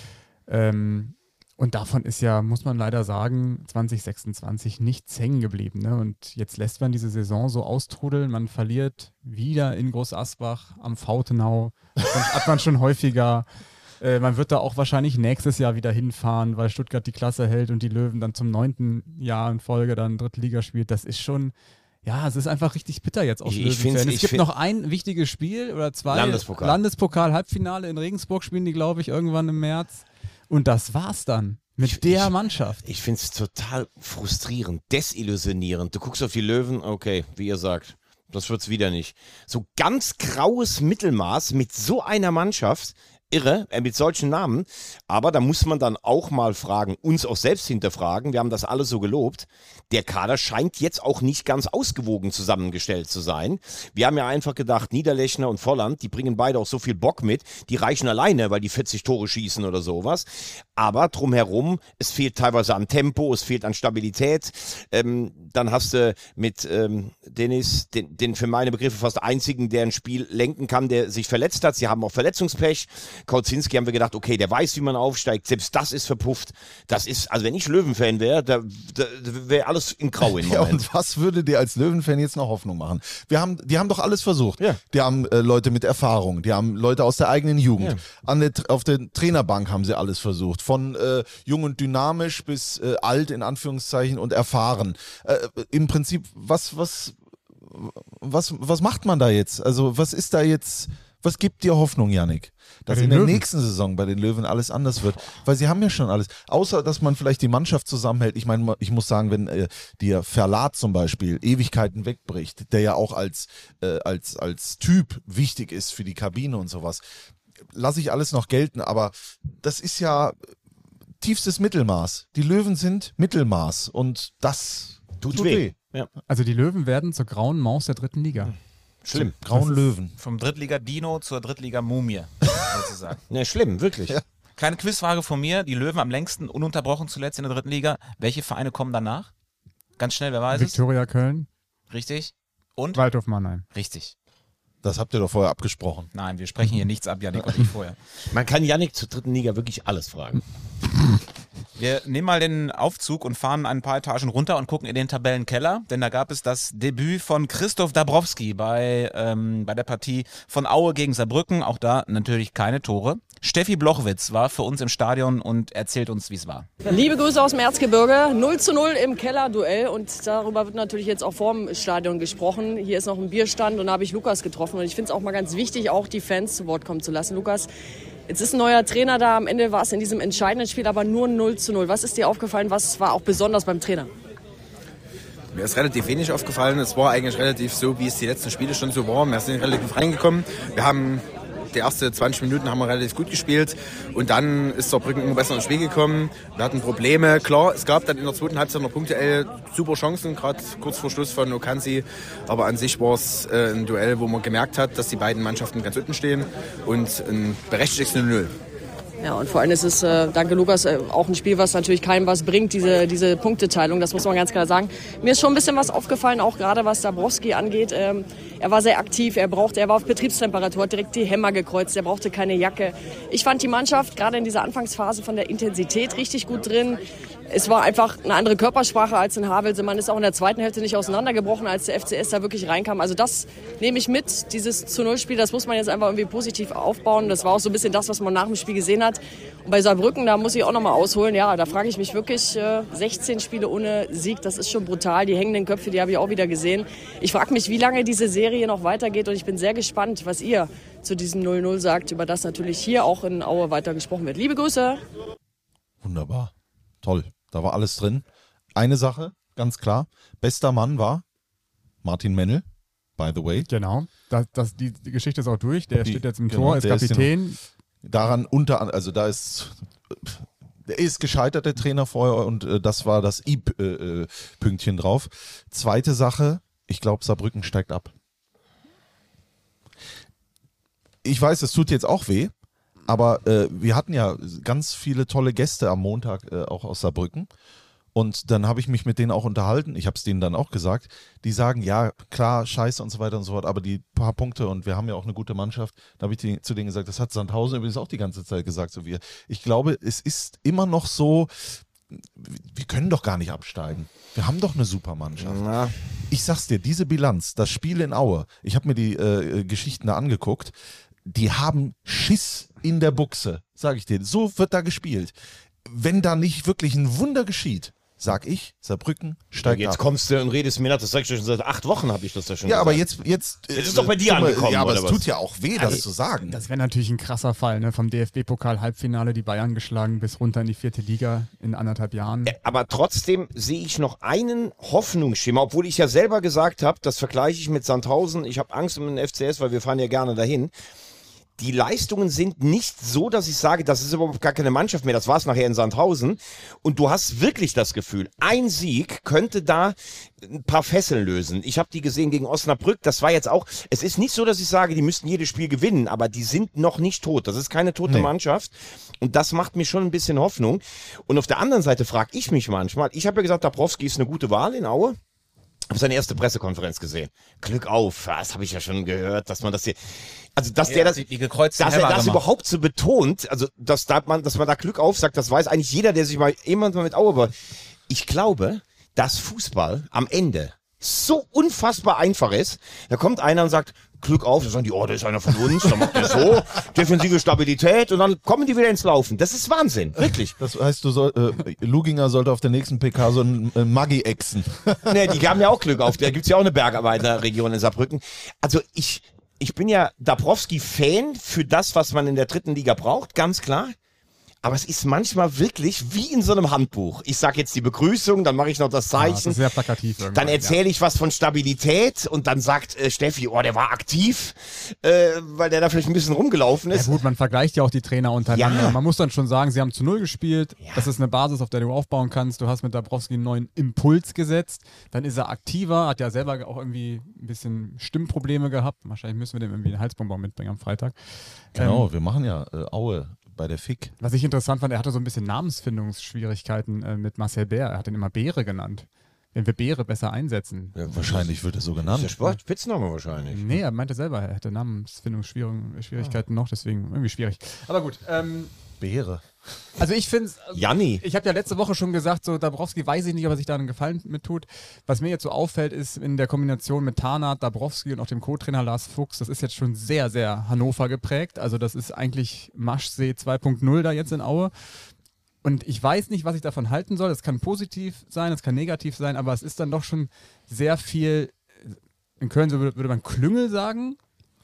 Und davon ist ja, muss man leider sagen, 2026 nichts hängen geblieben. Ne? Und jetzt lässt man diese Saison so austrudeln. Man verliert wieder in Groß Asbach am Vautenau. Hat man schon häufiger. Man wird da auch wahrscheinlich nächstes Jahr wieder hinfahren, weil Stuttgart die Klasse hält und die Löwen dann zum 9. Jahr in Folge dann dritte Liga spielt. Das ist schon, ja, es ist einfach richtig bitter jetzt aus Löwen-Fan. Es gibt noch ein wichtiges Spiel oder zwei. Landespokal-Halbfinale in Regensburg spielen die, glaube ich, irgendwann im März. Und das war's dann mit der Mannschaft. Ich finde es total frustrierend, desillusionierend. Du guckst auf die Löwen, okay, wie ihr sagt, das wird's wieder nicht. So ganz graues Mittelmaß mit so einer Mannschaft. Irre, mit solchen Namen, aber da muss man dann auch mal fragen, uns auch selbst hinterfragen, wir haben das alle so gelobt, der Kader scheint jetzt auch nicht ganz ausgewogen zusammengestellt zu sein. Wir haben ja einfach gedacht, Niederlechner und Volland, die bringen beide auch so viel Bock mit, die reichen alleine, weil die 40 Tore schießen oder sowas, aber drumherum, es fehlt teilweise an Tempo, es fehlt an Stabilität, dann hast du mit Dennis, den für meine Begriffe fast einzigen, der ein Spiel lenken kann, der sich verletzt hat, sie haben auch Verletzungspech. Kauczynski haben wir gedacht, okay, der weiß, wie man aufsteigt. Selbst das ist verpufft. Das ist, also wenn ich Löwenfan wäre, da wäre alles in Grau im Moment. Ja, und was würde dir als Löwenfan jetzt noch Hoffnung machen? Die haben doch alles versucht. Ja. Die haben Leute mit Erfahrung, die haben Leute aus der eigenen Jugend. Ja. Auf der Trainerbank haben sie alles versucht. Von jung und dynamisch bis alt, in Anführungszeichen, und erfahren. Im Prinzip, was macht man da jetzt? Also was ist da jetzt... Was gibt dir Hoffnung, Yannick? Dass in der nächsten Saison bei den Löwen alles anders wird? Weil sie haben ja schon alles. Außer, dass man vielleicht die Mannschaft zusammenhält. Ich meine, ich muss sagen, wenn dir Verlat zum Beispiel Ewigkeiten wegbricht, der ja auch als Typ wichtig ist für die Kabine und sowas, lasse ich alles noch gelten. Aber das ist ja tiefstes Mittelmaß. Die Löwen sind Mittelmaß und das tut weh. Ja. Also die Löwen werden zur grauen Maus der dritten Liga. Schlimm. Grauen Löwen. Vom Drittliga-Dino zur Drittliga-Mumie, sozusagen. Ne, schlimm, wirklich. Ja. Kleine Quizfrage von mir. Die Löwen am längsten ununterbrochen zuletzt in der dritten Liga. Welche Vereine kommen danach? Ganz schnell, wer weiß es? Viktoria Köln. Richtig. Und? Waldhof Mannheim. Richtig. Das habt ihr doch vorher abgesprochen. Nein, wir sprechen hier nichts ab, Yannick und ich vorher. Man kann Yannick zur dritten Liga wirklich alles fragen. Wir nehmen mal den Aufzug und fahren ein paar Etagen runter und gucken in den Tabellenkeller, denn da gab es das Debüt von Christoph Dabrowski bei der Partie von Aue gegen Saarbrücken. Auch da natürlich keine Tore. Steffi Blochwitz war für uns im Stadion und erzählt uns, wie es war. Liebe Grüße aus dem Erzgebirge. 0:0 im Keller-Duell und darüber wird natürlich jetzt auch vorm Stadion gesprochen. Hier ist noch ein Bierstand und da habe ich Lukas getroffen und ich finde es auch mal ganz wichtig, auch die Fans zu Wort kommen zu lassen. Lukas, jetzt ist ein neuer Trainer da. Am Ende war es in diesem entscheidenden Spiel aber nur 0:0. Was ist dir aufgefallen? Was war auch besonders beim Trainer? Mir ist relativ wenig aufgefallen. Es war eigentlich relativ so, wie es die letzten Spiele schon so waren. Wir sind relativ reingekommen. Wir haben die ersten 20 Minuten haben wir relativ gut gespielt und dann ist Saarbrücken immer besser ins Spiel gekommen. Wir hatten Probleme. Klar, es gab dann in der zweiten Halbzeit noch punktuell super Chancen, gerade kurz vor Schluss von Okansi. Aber an sich war es ein Duell, wo man gemerkt hat, dass die beiden Mannschaften ganz unten stehen und ein berechtigtes 0-0. Ja, und vor allem ist es, danke Lukas, auch ein Spiel, was natürlich keinem was bringt, diese Punkteteilung, das muss man ganz klar sagen. Mir ist schon ein bisschen was aufgefallen, auch gerade was Dabrowski angeht. Er war sehr aktiv, er war auf Betriebstemperatur, hat direkt die Hämmer gekreuzt, er brauchte keine Jacke. Ich fand die Mannschaft gerade in dieser Anfangsphase von der Intensität richtig gut drin. Es war einfach eine andere Körpersprache als in Havelse. Man ist auch in der zweiten Hälfte nicht auseinandergebrochen, als der FCS da wirklich reinkam. Also das nehme ich mit, dieses zu-0-Spiel, das muss man jetzt einfach irgendwie positiv aufbauen. Das war auch so ein bisschen das, was man nach dem Spiel gesehen hat. Und bei Saarbrücken, da muss ich auch nochmal ausholen. Ja, da frage ich mich wirklich, 16 Spiele ohne Sieg, das ist schon brutal. Die hängenden Köpfe, die habe ich auch wieder gesehen. Ich frage mich, wie lange diese Serie noch weitergeht und ich bin sehr gespannt, was ihr zu diesem 0-0 sagt, über das natürlich hier auch in Aue weiter gesprochen wird. Liebe Grüße! Wunderbar. Toll. Da war alles drin. Eine Sache, ganz klar. Bester Mann war Martin Mennel, by the way. Genau. Die Geschichte ist auch durch. Der steht jetzt im Tor, ist Kapitän. Daran der ist gescheitert, der Trainer vorher, und das war das I-Pünktchen drauf. Zweite Sache, ich glaube, Saarbrücken steigt ab. Ich weiß, es tut jetzt auch weh. Aber wir hatten ja ganz viele tolle Gäste am Montag auch aus Saarbrücken Und dann habe ich mich mit denen auch unterhalten, ich habe es denen dann auch gesagt, die sagen, ja klar, scheiße und so weiter und so fort, aber die paar Punkte und wir haben ja auch eine gute Mannschaft, da habe ich zu denen gesagt, das hat Sandhausen übrigens auch die ganze Zeit gesagt, so wie ich glaube, es ist immer noch so, wir können doch gar nicht absteigen. Wir haben doch eine super Mannschaft. Na. Ich sag's dir, diese Bilanz, das Spiel in Aue, ich habe mir die Geschichten da angeguckt, die haben Schiss in der Buchse, sage ich dir. So wird da gespielt. Wenn da nicht wirklich ein Wunder geschieht, sag ich, Saarbrücken steigt Jetzt ab. kommst du und redest mir nach, das sag ich schon seit 8 Wochen, habe ich das da schon Ja, gesagt. aber jetzt ist es doch bei dir angekommen, Ja, aber oder es was? tut ja auch weh, das zu sagen. Das wäre natürlich ein krasser Fall, ne? Vom DFB-Pokal-Halbfinale die Bayern geschlagen bis runter in die 4. Liga in 1,5 Jahren. Aber trotzdem sehe ich noch einen Hoffnungsschimmer, obwohl ich ja selber gesagt habe, das vergleiche ich mit Sandhausen, ich habe Angst um den FCS, weil wir fahren ja gerne dahin. Die Leistungen sind nicht so, dass ich sage, das ist überhaupt gar keine Mannschaft mehr. Das war es nachher in Sandhausen. Und du hast wirklich das Gefühl, ein Sieg könnte da ein paar Fesseln lösen. Ich habe die gesehen gegen Osnabrück. Das war jetzt auch, es ist nicht so, dass ich sage, die müssten jedes Spiel gewinnen, aber die sind noch nicht tot. Das ist keine tote Mannschaft. Und das macht mir schon ein bisschen Hoffnung. Und auf der anderen Seite frage ich mich manchmal, ich habe ja gesagt, Dabrowski ist eine gute Wahl in Aue. Ich habe seine erste Pressekonferenz gesehen. Glück auf, das habe ich ja schon gehört, dass man das hier, also dass der das, die gekreuzten dass er Hämmer das gemacht. überhaupt so betont, also dass man da Glück auf sagt, das weiß eigentlich jeder, der sich mal jemand mal mit Aue war. Ich glaube, dass Fußball am Ende so unfassbar einfach ist. Da kommt einer und sagt, Glück auf, da sagen die, oh, da ist einer von uns, da macht er so, defensive Stabilität und dann kommen die wieder ins Laufen. Das ist Wahnsinn, wirklich. Das heißt, Luginger sollte auf der nächsten PK so einen Maggi exen. Nee, die haben ja auch Glück auf, da gibt's ja auch eine Bergarbeiterregion in Saarbrücken. Also ich bin ja Dabrowski-Fan für das, was man in der 3. Liga braucht, ganz klar. Aber es ist manchmal wirklich wie in so einem Handbuch. Ich sage jetzt die Begrüßung, dann mache ich noch das Zeichen. das ist sehr plakativ irgendwann, Dann erzähle ich was von Stabilität und dann sagt Steffi, oh, der war aktiv, weil der da vielleicht ein bisschen rumgelaufen ist. Ja gut, man vergleicht ja auch die Trainer untereinander. Ja. Man muss dann schon sagen, sie haben zu 0 gespielt. Das ist eine Basis, auf der du aufbauen kannst. Du hast mit Dabrowski einen neuen Impuls gesetzt. Dann ist er aktiver, hat ja selber auch irgendwie ein bisschen Stimmprobleme gehabt. Wahrscheinlich müssen wir dem irgendwie einen Halsbonbon mitbringen am Freitag. Genau, wir machen ja Aue bei der FIC. Was ich interessant fand, er hatte so ein bisschen Namensfindungsschwierigkeiten mit Marcel Bär. Er hat ihn immer Beere genannt. Wenn wir Beere besser einsetzen. Ja, wahrscheinlich wird er so genannt. Das ist der Sport, Spitzname wahrscheinlich. Nee, er meinte selber, er hätte Namensfindungsschwierigkeiten noch, deswegen irgendwie schwierig. Aber gut. Beere. Also ich finde Janni. Ich habe ja letzte Woche schon gesagt, so Dabrowski weiß ich nicht, ob er sich da einen Gefallen mit tut. Was mir jetzt so auffällt, ist in der Kombination mit Tarnath, Dabrowski und auch dem Co-Trainer Lars Fuchs, das ist jetzt schon sehr, sehr Hannover geprägt. Also das ist eigentlich Maschsee 2.0 da jetzt in Aue. Und ich weiß nicht, was ich davon halten soll. Das kann positiv sein, das kann negativ sein, aber es ist dann doch schon sehr viel, in Köln würde man Klüngel sagen.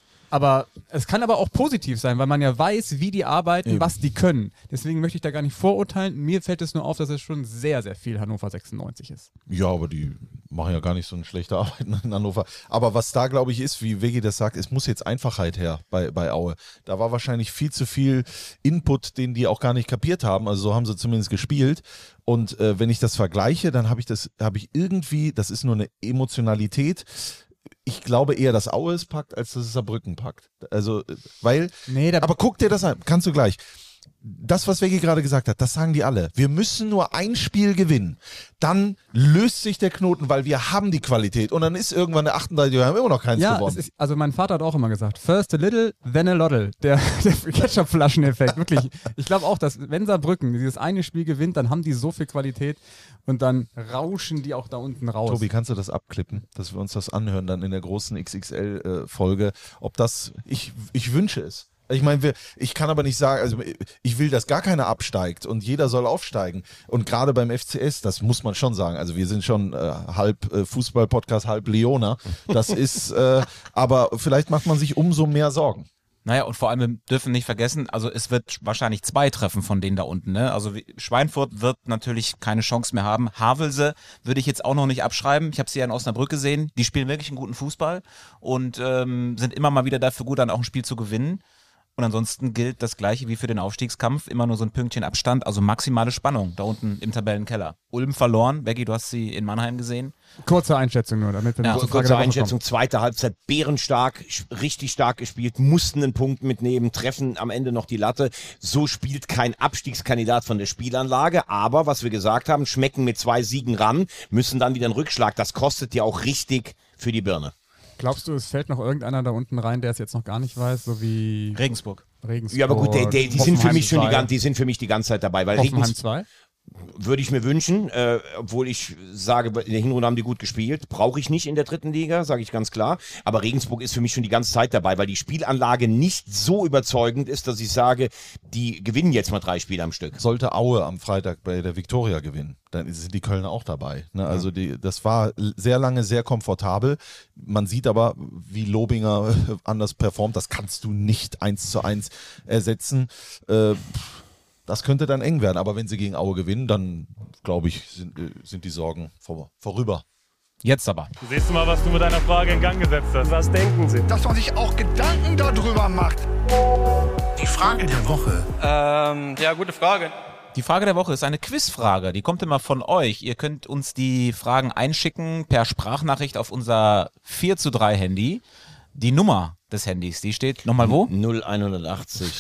Aber es kann aber auch positiv sein, weil man ja weiß, wie die arbeiten, was die können. Deswegen möchte ich da gar nicht vorurteilen. Mir fällt es nur auf, dass es schon sehr, sehr viel Hannover 96 ist. Ja, aber die machen ja gar nicht so eine schlechte Arbeit in Hannover. Aber was da, glaube ich, ist, wie Vegi das sagt, es muss jetzt Einfachheit her bei Aue. Da war wahrscheinlich viel zu viel Input, den die auch gar nicht kapiert haben. Also so haben sie zumindest gespielt. Und wenn ich das vergleiche, dann habe ich irgendwie, das ist nur eine Emotionalität. Ich glaube eher, dass Aue es packt, als dass es Saarbrücken packt. Also, weil. Aber guck dir das an, kannst du gleich. Das, was Vegi gerade gesagt hat, das sagen die alle. Wir müssen nur ein Spiel gewinnen. Dann löst sich der Knoten, weil wir haben die Qualität. Und dann ist irgendwann der 38, wir haben immer noch keins gewonnen. Also mein Vater hat auch immer gesagt, first a little, then a lottle. Der Ketchup-Flaschen-Effekt, wirklich. Ich glaube auch, dass wenn Saarbrücken dieses eine Spiel gewinnt, dann haben die so viel Qualität und dann rauschen die auch da unten raus. Tobi, kannst du das abklippen, dass wir uns das anhören dann in der großen XXL-Folge? Ob das, ich wünsche es. Ich meine, ich kann aber nicht sagen, also ich will, dass gar keiner absteigt und jeder soll aufsteigen. Und gerade beim FCS, das muss man schon sagen, also wir sind schon halb Fußball-Podcast, halb Leoner. Das ist, aber vielleicht macht man sich umso mehr Sorgen. Naja, und vor allem, wir dürfen nicht vergessen, also es wird wahrscheinlich 2 treffen von denen da unten. Ne? Also Schweinfurt wird natürlich keine Chance mehr haben. Havelse würde ich jetzt auch noch nicht abschreiben. Ich habe sie ja in Osnabrück gesehen. Die spielen wirklich einen guten Fußball und sind immer mal wieder dafür gut, dann auch ein Spiel zu gewinnen. Und ansonsten gilt das Gleiche wie für den Aufstiegskampf, immer nur so ein Pünktchen Abstand, also maximale Spannung da unten im Tabellenkeller. Ulm verloren, Becky, du hast sie in Mannheim gesehen. Kurze Einschätzung nur, damit wir zur Frage Kurze der Woche Einschätzung, zweite Halbzeit bärenstark, richtig stark gespielt, mussten einen Punkt mitnehmen, treffen am Ende noch die Latte. So spielt kein Abstiegskandidat von der Spielanlage, aber was wir gesagt haben, schmecken mit 2 Siegen ran, müssen dann wieder einen Rückschlag. Das kostet ja auch richtig für die Birne. Glaubst du, es fällt noch irgendeiner da unten rein, der es jetzt noch gar nicht weiß, so wie Regensburg. Ja, aber gut, die sind für mich die sind für mich die ganze Zeit dabei, weil Hoffenheim 2? Würde ich mir wünschen, obwohl ich sage, in der Hinrunde haben die gut gespielt. Brauche ich nicht in der 3. Liga, sage ich ganz klar. Aber Regensburg ist für mich schon die ganze Zeit dabei, weil die Spielanlage nicht so überzeugend ist, dass ich sage, die gewinnen jetzt mal 3 Spiele am Stück. Sollte Aue am Freitag bei der Viktoria gewinnen, dann sind die Kölner auch dabei. Ne? Also das war sehr lange sehr komfortabel. Man sieht aber, wie Lobinger anders performt. Das kannst du nicht 1:1 ersetzen. Das könnte dann eng werden, aber wenn sie gegen Aue gewinnen, dann glaube ich, sind die Sorgen vorüber. Jetzt aber. Siehst du mal, was du mit deiner Frage in Gang gesetzt hast? Was denken Sie? Dass man sich auch Gedanken darüber macht. Die Frage der Woche. Ja, gute Frage. Die Frage der Woche ist eine Quizfrage, die kommt immer von euch. Ihr könnt uns die Fragen einschicken per Sprachnachricht auf unser 4:3 Handy. Die Nummer des Handys, die steht nochmal wo? 0180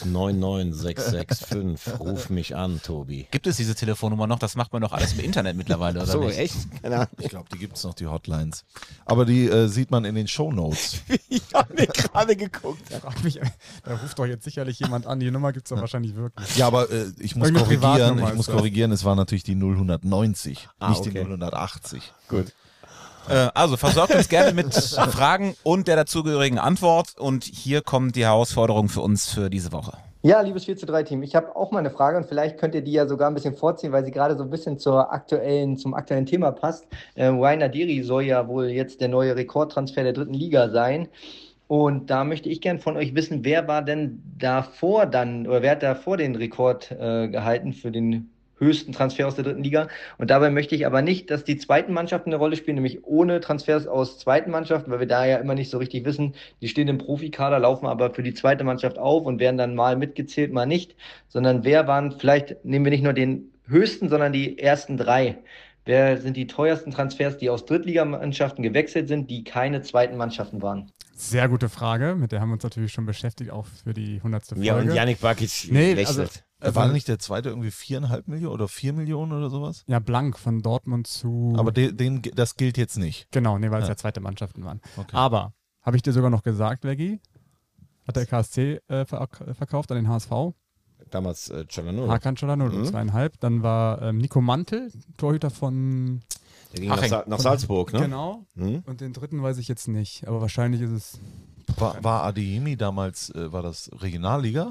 99665. Ruf mich an, Tobi. Gibt es diese Telefonnummer noch? Das macht man doch alles im Internet mittlerweile, oder so, nicht? echt? Keine Ich glaube, die gibt es noch, die Hotlines. Aber die sieht man in den Shownotes. Ich habe mir gerade geguckt. Frag mich, da ruft doch jetzt sicherlich jemand an. Die Nummer gibt es doch wahrscheinlich wirklich. Ja, aber ich muss Irgendeine korrigieren. Privatnummer Ich muss ist das. korrigieren, es war natürlich die 0190, nicht okay. die 0180. Gut. Also versorgt uns gerne mit Fragen und der dazugehörigen Antwort. Und hier kommt die Herausforderung für uns für diese Woche. Ja, liebes 4:3-Team, ich habe auch mal eine Frage und vielleicht könnt ihr die ja sogar ein bisschen vorziehen, weil sie gerade so ein bisschen zum aktuellen Thema passt. Rainer Deri soll ja wohl jetzt der neue Rekordtransfer der 3. Liga sein. Und da möchte ich gern von euch wissen, wer hat davor den Rekord gehalten für den höchsten Transfer aus der 3. Liga. Und dabei möchte ich aber nicht, dass die zweiten Mannschaften eine Rolle spielen, nämlich ohne Transfers aus zweiten Mannschaften, weil wir da ja immer nicht so richtig wissen, die stehen im Profikader, laufen aber für die zweite Mannschaft auf und werden dann mal mitgezählt, mal nicht, sondern vielleicht nehmen wir nicht nur den höchsten, sondern die ersten 3. Wer sind die teuersten Transfers, die aus Drittligamannschaften gewechselt sind, die keine zweiten Mannschaften waren? Sehr gute Frage, mit der haben wir uns natürlich schon beschäftigt, auch für die 100. Folge. Ja, und Yannick Bakic lächelt. War nicht der zweite irgendwie 4,5 Millionen oder 4 Millionen oder sowas? Ja, blank von Dortmund zu... Aber das gilt jetzt nicht. Genau, nee, weil es ja zweite Mannschaften waren. Okay. Aber, habe ich dir sogar noch gesagt, Veggie, hat der KSC verkauft an den HSV. Damals Çalhanoğlu. Hakan Çalhanoğlu, 2,5. Dann war Nico Mantel, Torhüter von... Der ging nach Salzburg, ne? Genau. Und den dritten weiß ich jetzt nicht, aber wahrscheinlich ist es... War Adeyemi damals, war das Regionalliga?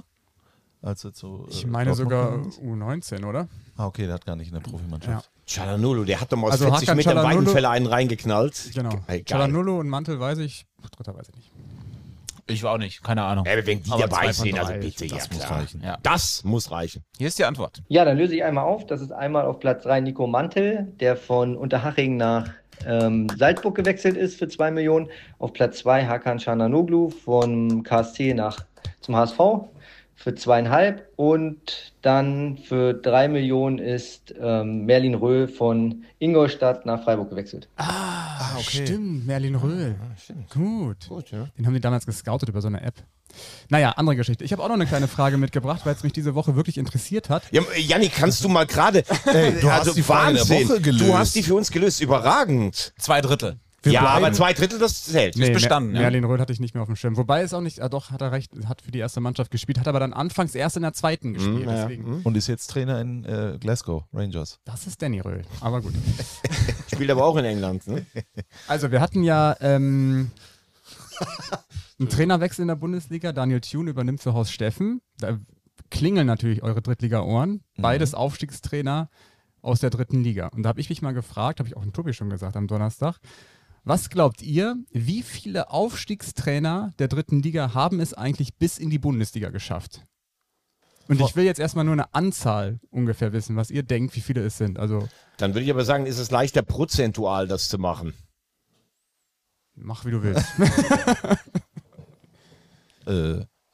Ich meine sogar U19, oder? Ah, okay, der hat gar nicht in der Profimannschaft. Ja. Çalhanoğlu, der hat doch mal aus Also 40 Metern Weidenfeller einen reingeknallt. Genau. Geil. Çalhanoğlu und Mantel weiß ich, dritter weiß ich nicht. Ich war auch nicht, keine Ahnung. Wenn die Aber dabei 2 von sind, also 3, bitte, das muss klar. reichen. Ja. Das muss reichen. Hier ist die Antwort. Ja, dann löse ich einmal auf. Das ist einmal auf Platz 3 Nico Mantel, der von Unterhaching nach Salzburg gewechselt ist für 2 Millionen. Auf Platz 2 Hakan Çalhanoğlu von KSC zum HSV für 2,5. Und dann für 3 Millionen ist Merlin Röhl von Ingolstadt nach Freiburg gewechselt. Okay. Stimmt, Merlin Röhl. Stimmt. Gut. Ja. Den haben die damals gescoutet über so eine App. Naja, andere Geschichte. Ich habe auch noch eine kleine Frage mitgebracht, weil es mich diese Woche wirklich interessiert hat. Ja, Jannik, kannst du mal gerade... du hast die Frage der Woche gelöst. Du hast die für uns gelöst. Überragend. 2/3. Ja, aber 2/3, das zählt. Nee, bestanden, ja. Merlin Röhl hatte ich nicht mehr auf dem Schirm. Wobei es auch nicht, doch, hat er recht, hat für die erste Mannschaft gespielt, hat aber dann anfangs erst in der zweiten gespielt. Deswegen. Und ist jetzt Trainer in Glasgow Rangers. Das ist Danny Röhl, aber gut. Spielt aber auch in England, ne? Also wir hatten ja einen Trainerwechsel in der Bundesliga. Daniel Thune übernimmt für Horst Steffen. Da klingeln natürlich eure Drittliga-Ohren. Beides Aufstiegstrainer aus der 3. Liga. Und da habe ich mich mal gefragt, habe ich auch dem Tobi schon gesagt am Donnerstag, was glaubt ihr, wie viele Aufstiegstrainer der 3. Liga haben es eigentlich bis in die Bundesliga geschafft? Und ich will jetzt erstmal nur eine Anzahl ungefähr wissen, was ihr denkt, wie viele es sind. Also Dann würde ich aber sagen, ist es leichter prozentual, das zu machen. Mach, wie du willst.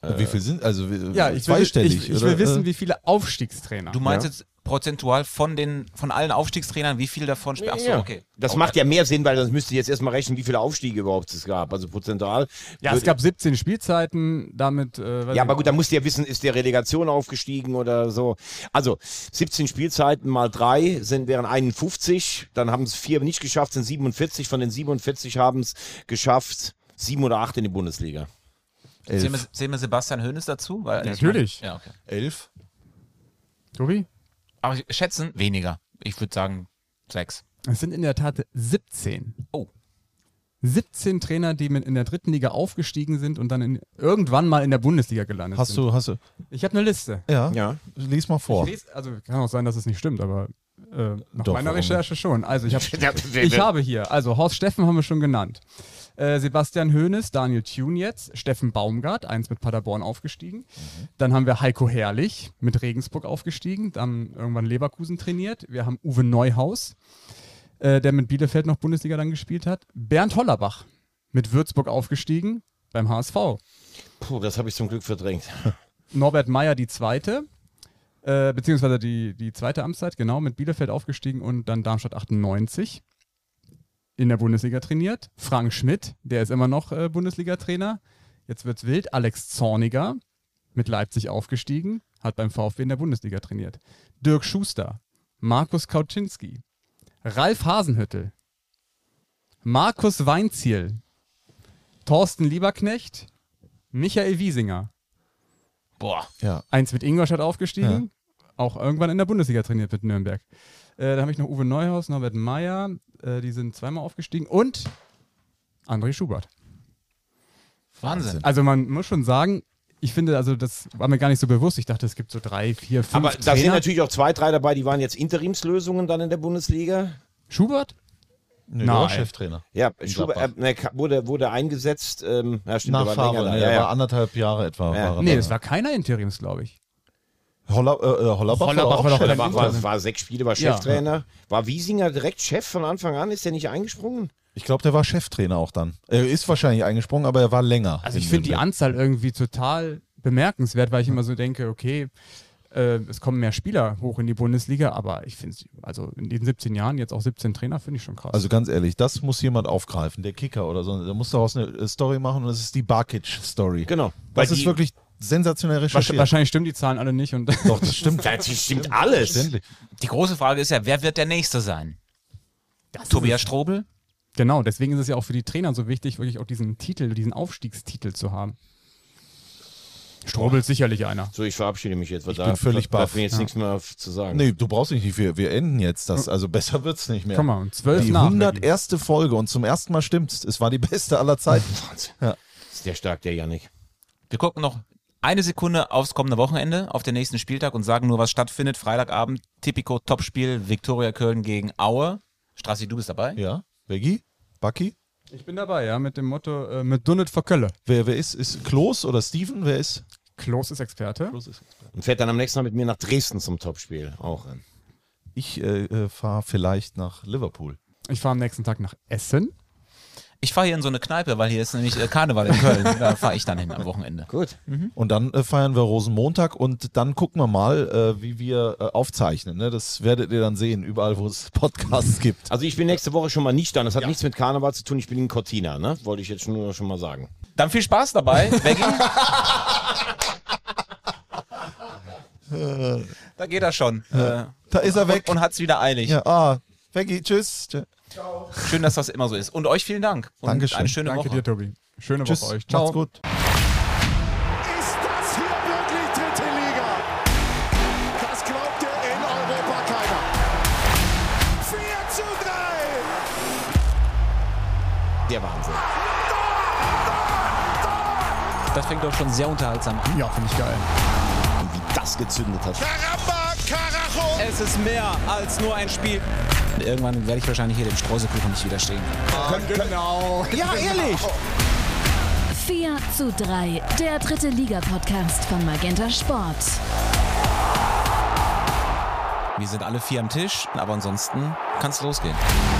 Wie viel sind, also Ja, ich zweistellig? will wissen, wie viele Aufstiegstrainer. Du meinst jetzt prozentual von allen Aufstiegstrainern, wie viel davon spielen? Achso, okay. Das macht ja mehr Sinn, weil sonst müsst ihr jetzt erstmal rechnen, wie viele Aufstiege überhaupt es gab. Also prozentual. Ja, es gab 17 Spielzeiten, damit... ja, aber gut, da musst du ja wissen, ist der Relegation aufgestiegen oder so. Also 17 Spielzeiten mal 3 wären 51, dann haben es 4 nicht geschafft, sind 47. Von den 47 haben es geschafft 7 oder 8 in die Bundesliga. Zählen wir Sebastian Hoeneß dazu? Weil natürlich. Ja, okay. 11. Tobi? Aber schätzen weniger. Ich würde sagen 6. Es sind in der Tat 17. Oh. 17 Trainer, die in der 3. Liga aufgestiegen sind und dann irgendwann mal in der Bundesliga gelandet sind. Hast du? Ich habe eine Liste. Ja. Lies mal vor. Also kann auch sein, dass es nicht stimmt, aber nach Doch, meiner warum Recherche schon. Also ich habe hier, also Horst Steffen haben wir schon genannt. Sebastian Hoeneß, Daniel Thune jetzt, Steffen Baumgart, einst mit Paderborn aufgestiegen. Dann haben wir Heiko Herrlich mit Regensburg aufgestiegen, dann irgendwann Leverkusen trainiert. Wir haben Uwe Neuhaus, der mit Bielefeld noch Bundesliga dann gespielt hat. Bernd Hollerbach mit Würzburg aufgestiegen beim HSV. Puh, das habe ich zum Glück verdrängt. Norbert Meyer die zweite, beziehungsweise die zweite Amtszeit, genau, mit Bielefeld aufgestiegen und dann Darmstadt 98. In der Bundesliga trainiert. Frank Schmidt, der ist immer noch Bundesliga-Trainer. Jetzt wird's wild. Alex Zorniger, mit Leipzig aufgestiegen, hat beim VfB in der Bundesliga trainiert. Dirk Schuster, Markus Kauczynski, Ralf Hasenhüttl, Markus Weinziel, Thorsten Lieberknecht, Michael Wiesinger. Boah. Ja. Einst mit Ingolstadt aufgestiegen, auch irgendwann in der Bundesliga trainiert mit Nürnberg. Da habe ich noch Uwe Neuhaus, Norbert Meyer, die sind zweimal aufgestiegen und André Schubert. Wahnsinn. Also man muss schon sagen, ich finde, also das war mir gar nicht so bewusst. Ich dachte, es gibt so 3, 4, 5 Aber Trainer. da sind natürlich auch 2, 3 dabei, die waren jetzt Interimslösungen dann in der Bundesliga. Schubert? Nee, der war Cheftrainer. Ja, Schubert wurde eingesetzt. Ja, stimmt, Nach der war Favre, länger da. der war 1,5 Jahre etwa. Ja. Nee, das war keiner Interims, glaube ich. Hollerbach war 6 Spiele, war Cheftrainer. Ja. War Wiesinger direkt Chef von Anfang an? Ist der nicht eingesprungen? Ich glaube, der war Cheftrainer auch dann. Er ist wahrscheinlich eingesprungen, aber er war länger. Also ich finde die Anzahl irgendwie total bemerkenswert, weil ich immer so denke, okay, es kommen mehr Spieler hoch in die Bundesliga, aber ich finde, also in den 17 Jahren jetzt auch 17 Trainer, finde ich schon krass. Also ganz ehrlich, das muss jemand aufgreifen, der Kicker oder so. Da muss daraus eine Story machen und das ist die Barkic-Story. Genau. Das ist wirklich sensationell recherchiert. Wahrscheinlich stimmen die Zahlen alle nicht. Und Doch, das stimmt. Das stimmt alles. Die große Frage ist ja, wer wird der Nächste sein? Tobias Strobel? Genau, deswegen ist es ja auch für die Trainer so wichtig, wirklich auch diesen Titel, diesen Aufstiegstitel zu haben. Strobel ist sicherlich einer. So, ich verabschiede mich jetzt. Ich bin völlig baff. Da mir jetzt nichts mehr zu sagen. Nee, du brauchst nicht viel. Wir enden jetzt das. Also besser wird's nicht mehr. Komm mal, 12 die nach. 101. Folge und zum ersten Mal stimmt's. Es war die beste aller Zeiten. Ja. Ist der stark, der Jannik. Wir gucken noch eine Sekunde aufs kommende Wochenende, auf den nächsten Spieltag und sagen nur, was stattfindet. Freitagabend, Tipico Topspiel, Viktoria Köln gegen Aue. Strassi, du bist dabei? Ja. Veggie? Baki? Ich bin dabei, ja, mit dem Motto, mit Dunnet für Kölle. Wer ist? Ist Klos oder Steven? Wer ist? Klos ist Experte. Und fährt dann am nächsten Mal mit mir nach Dresden zum Topspiel. Auch. Ich fahre vielleicht nach Liverpool. Ich fahre am nächsten Tag nach Essen. Ich fahre hier in so eine Kneipe, weil hier ist nämlich Karneval in Köln. Da fahre ich dann hin am Wochenende. Gut. Und dann feiern wir Rosenmontag und dann gucken wir mal, wie wir aufzeichnen. Ne? Das werdet ihr dann sehen, überall, wo es Podcasts gibt. Also ich bin nächste Woche schon mal nicht da. Das hat nichts mit Karneval zu tun. Ich bin in Cortina, ne? Wollte ich jetzt nur schon mal sagen. Dann viel Spaß dabei, Becky. Da geht er schon. Da ist er weg. Und hat's wieder eilig. Ja, Becky, tschüss. Ciao. Schön, dass das immer so ist. Und euch vielen Dank. Und Dankeschön. eine schöne Woche. Danke dir, Tobi. Schöne Tschüss. Woche euch. Ciao. Macht's gut. Ist das hier wirklich dritte Liga? Das glaubt in Europa keiner. 4:3. Der Wahnsinn. Das fängt doch schon sehr unterhaltsam an. Ja, finde ich geil. Und wie das gezündet hat. Caramba, Carajo. Es ist mehr als nur ein Spiel. Irgendwann werde ich wahrscheinlich hier dem Streuselkuchen nicht widerstehen können. Genau. Ja, ehrlich. 4:3, der dritte Liga-Podcast von Magenta Sport. Wir sind alle 4 am Tisch, aber ansonsten kann es losgehen.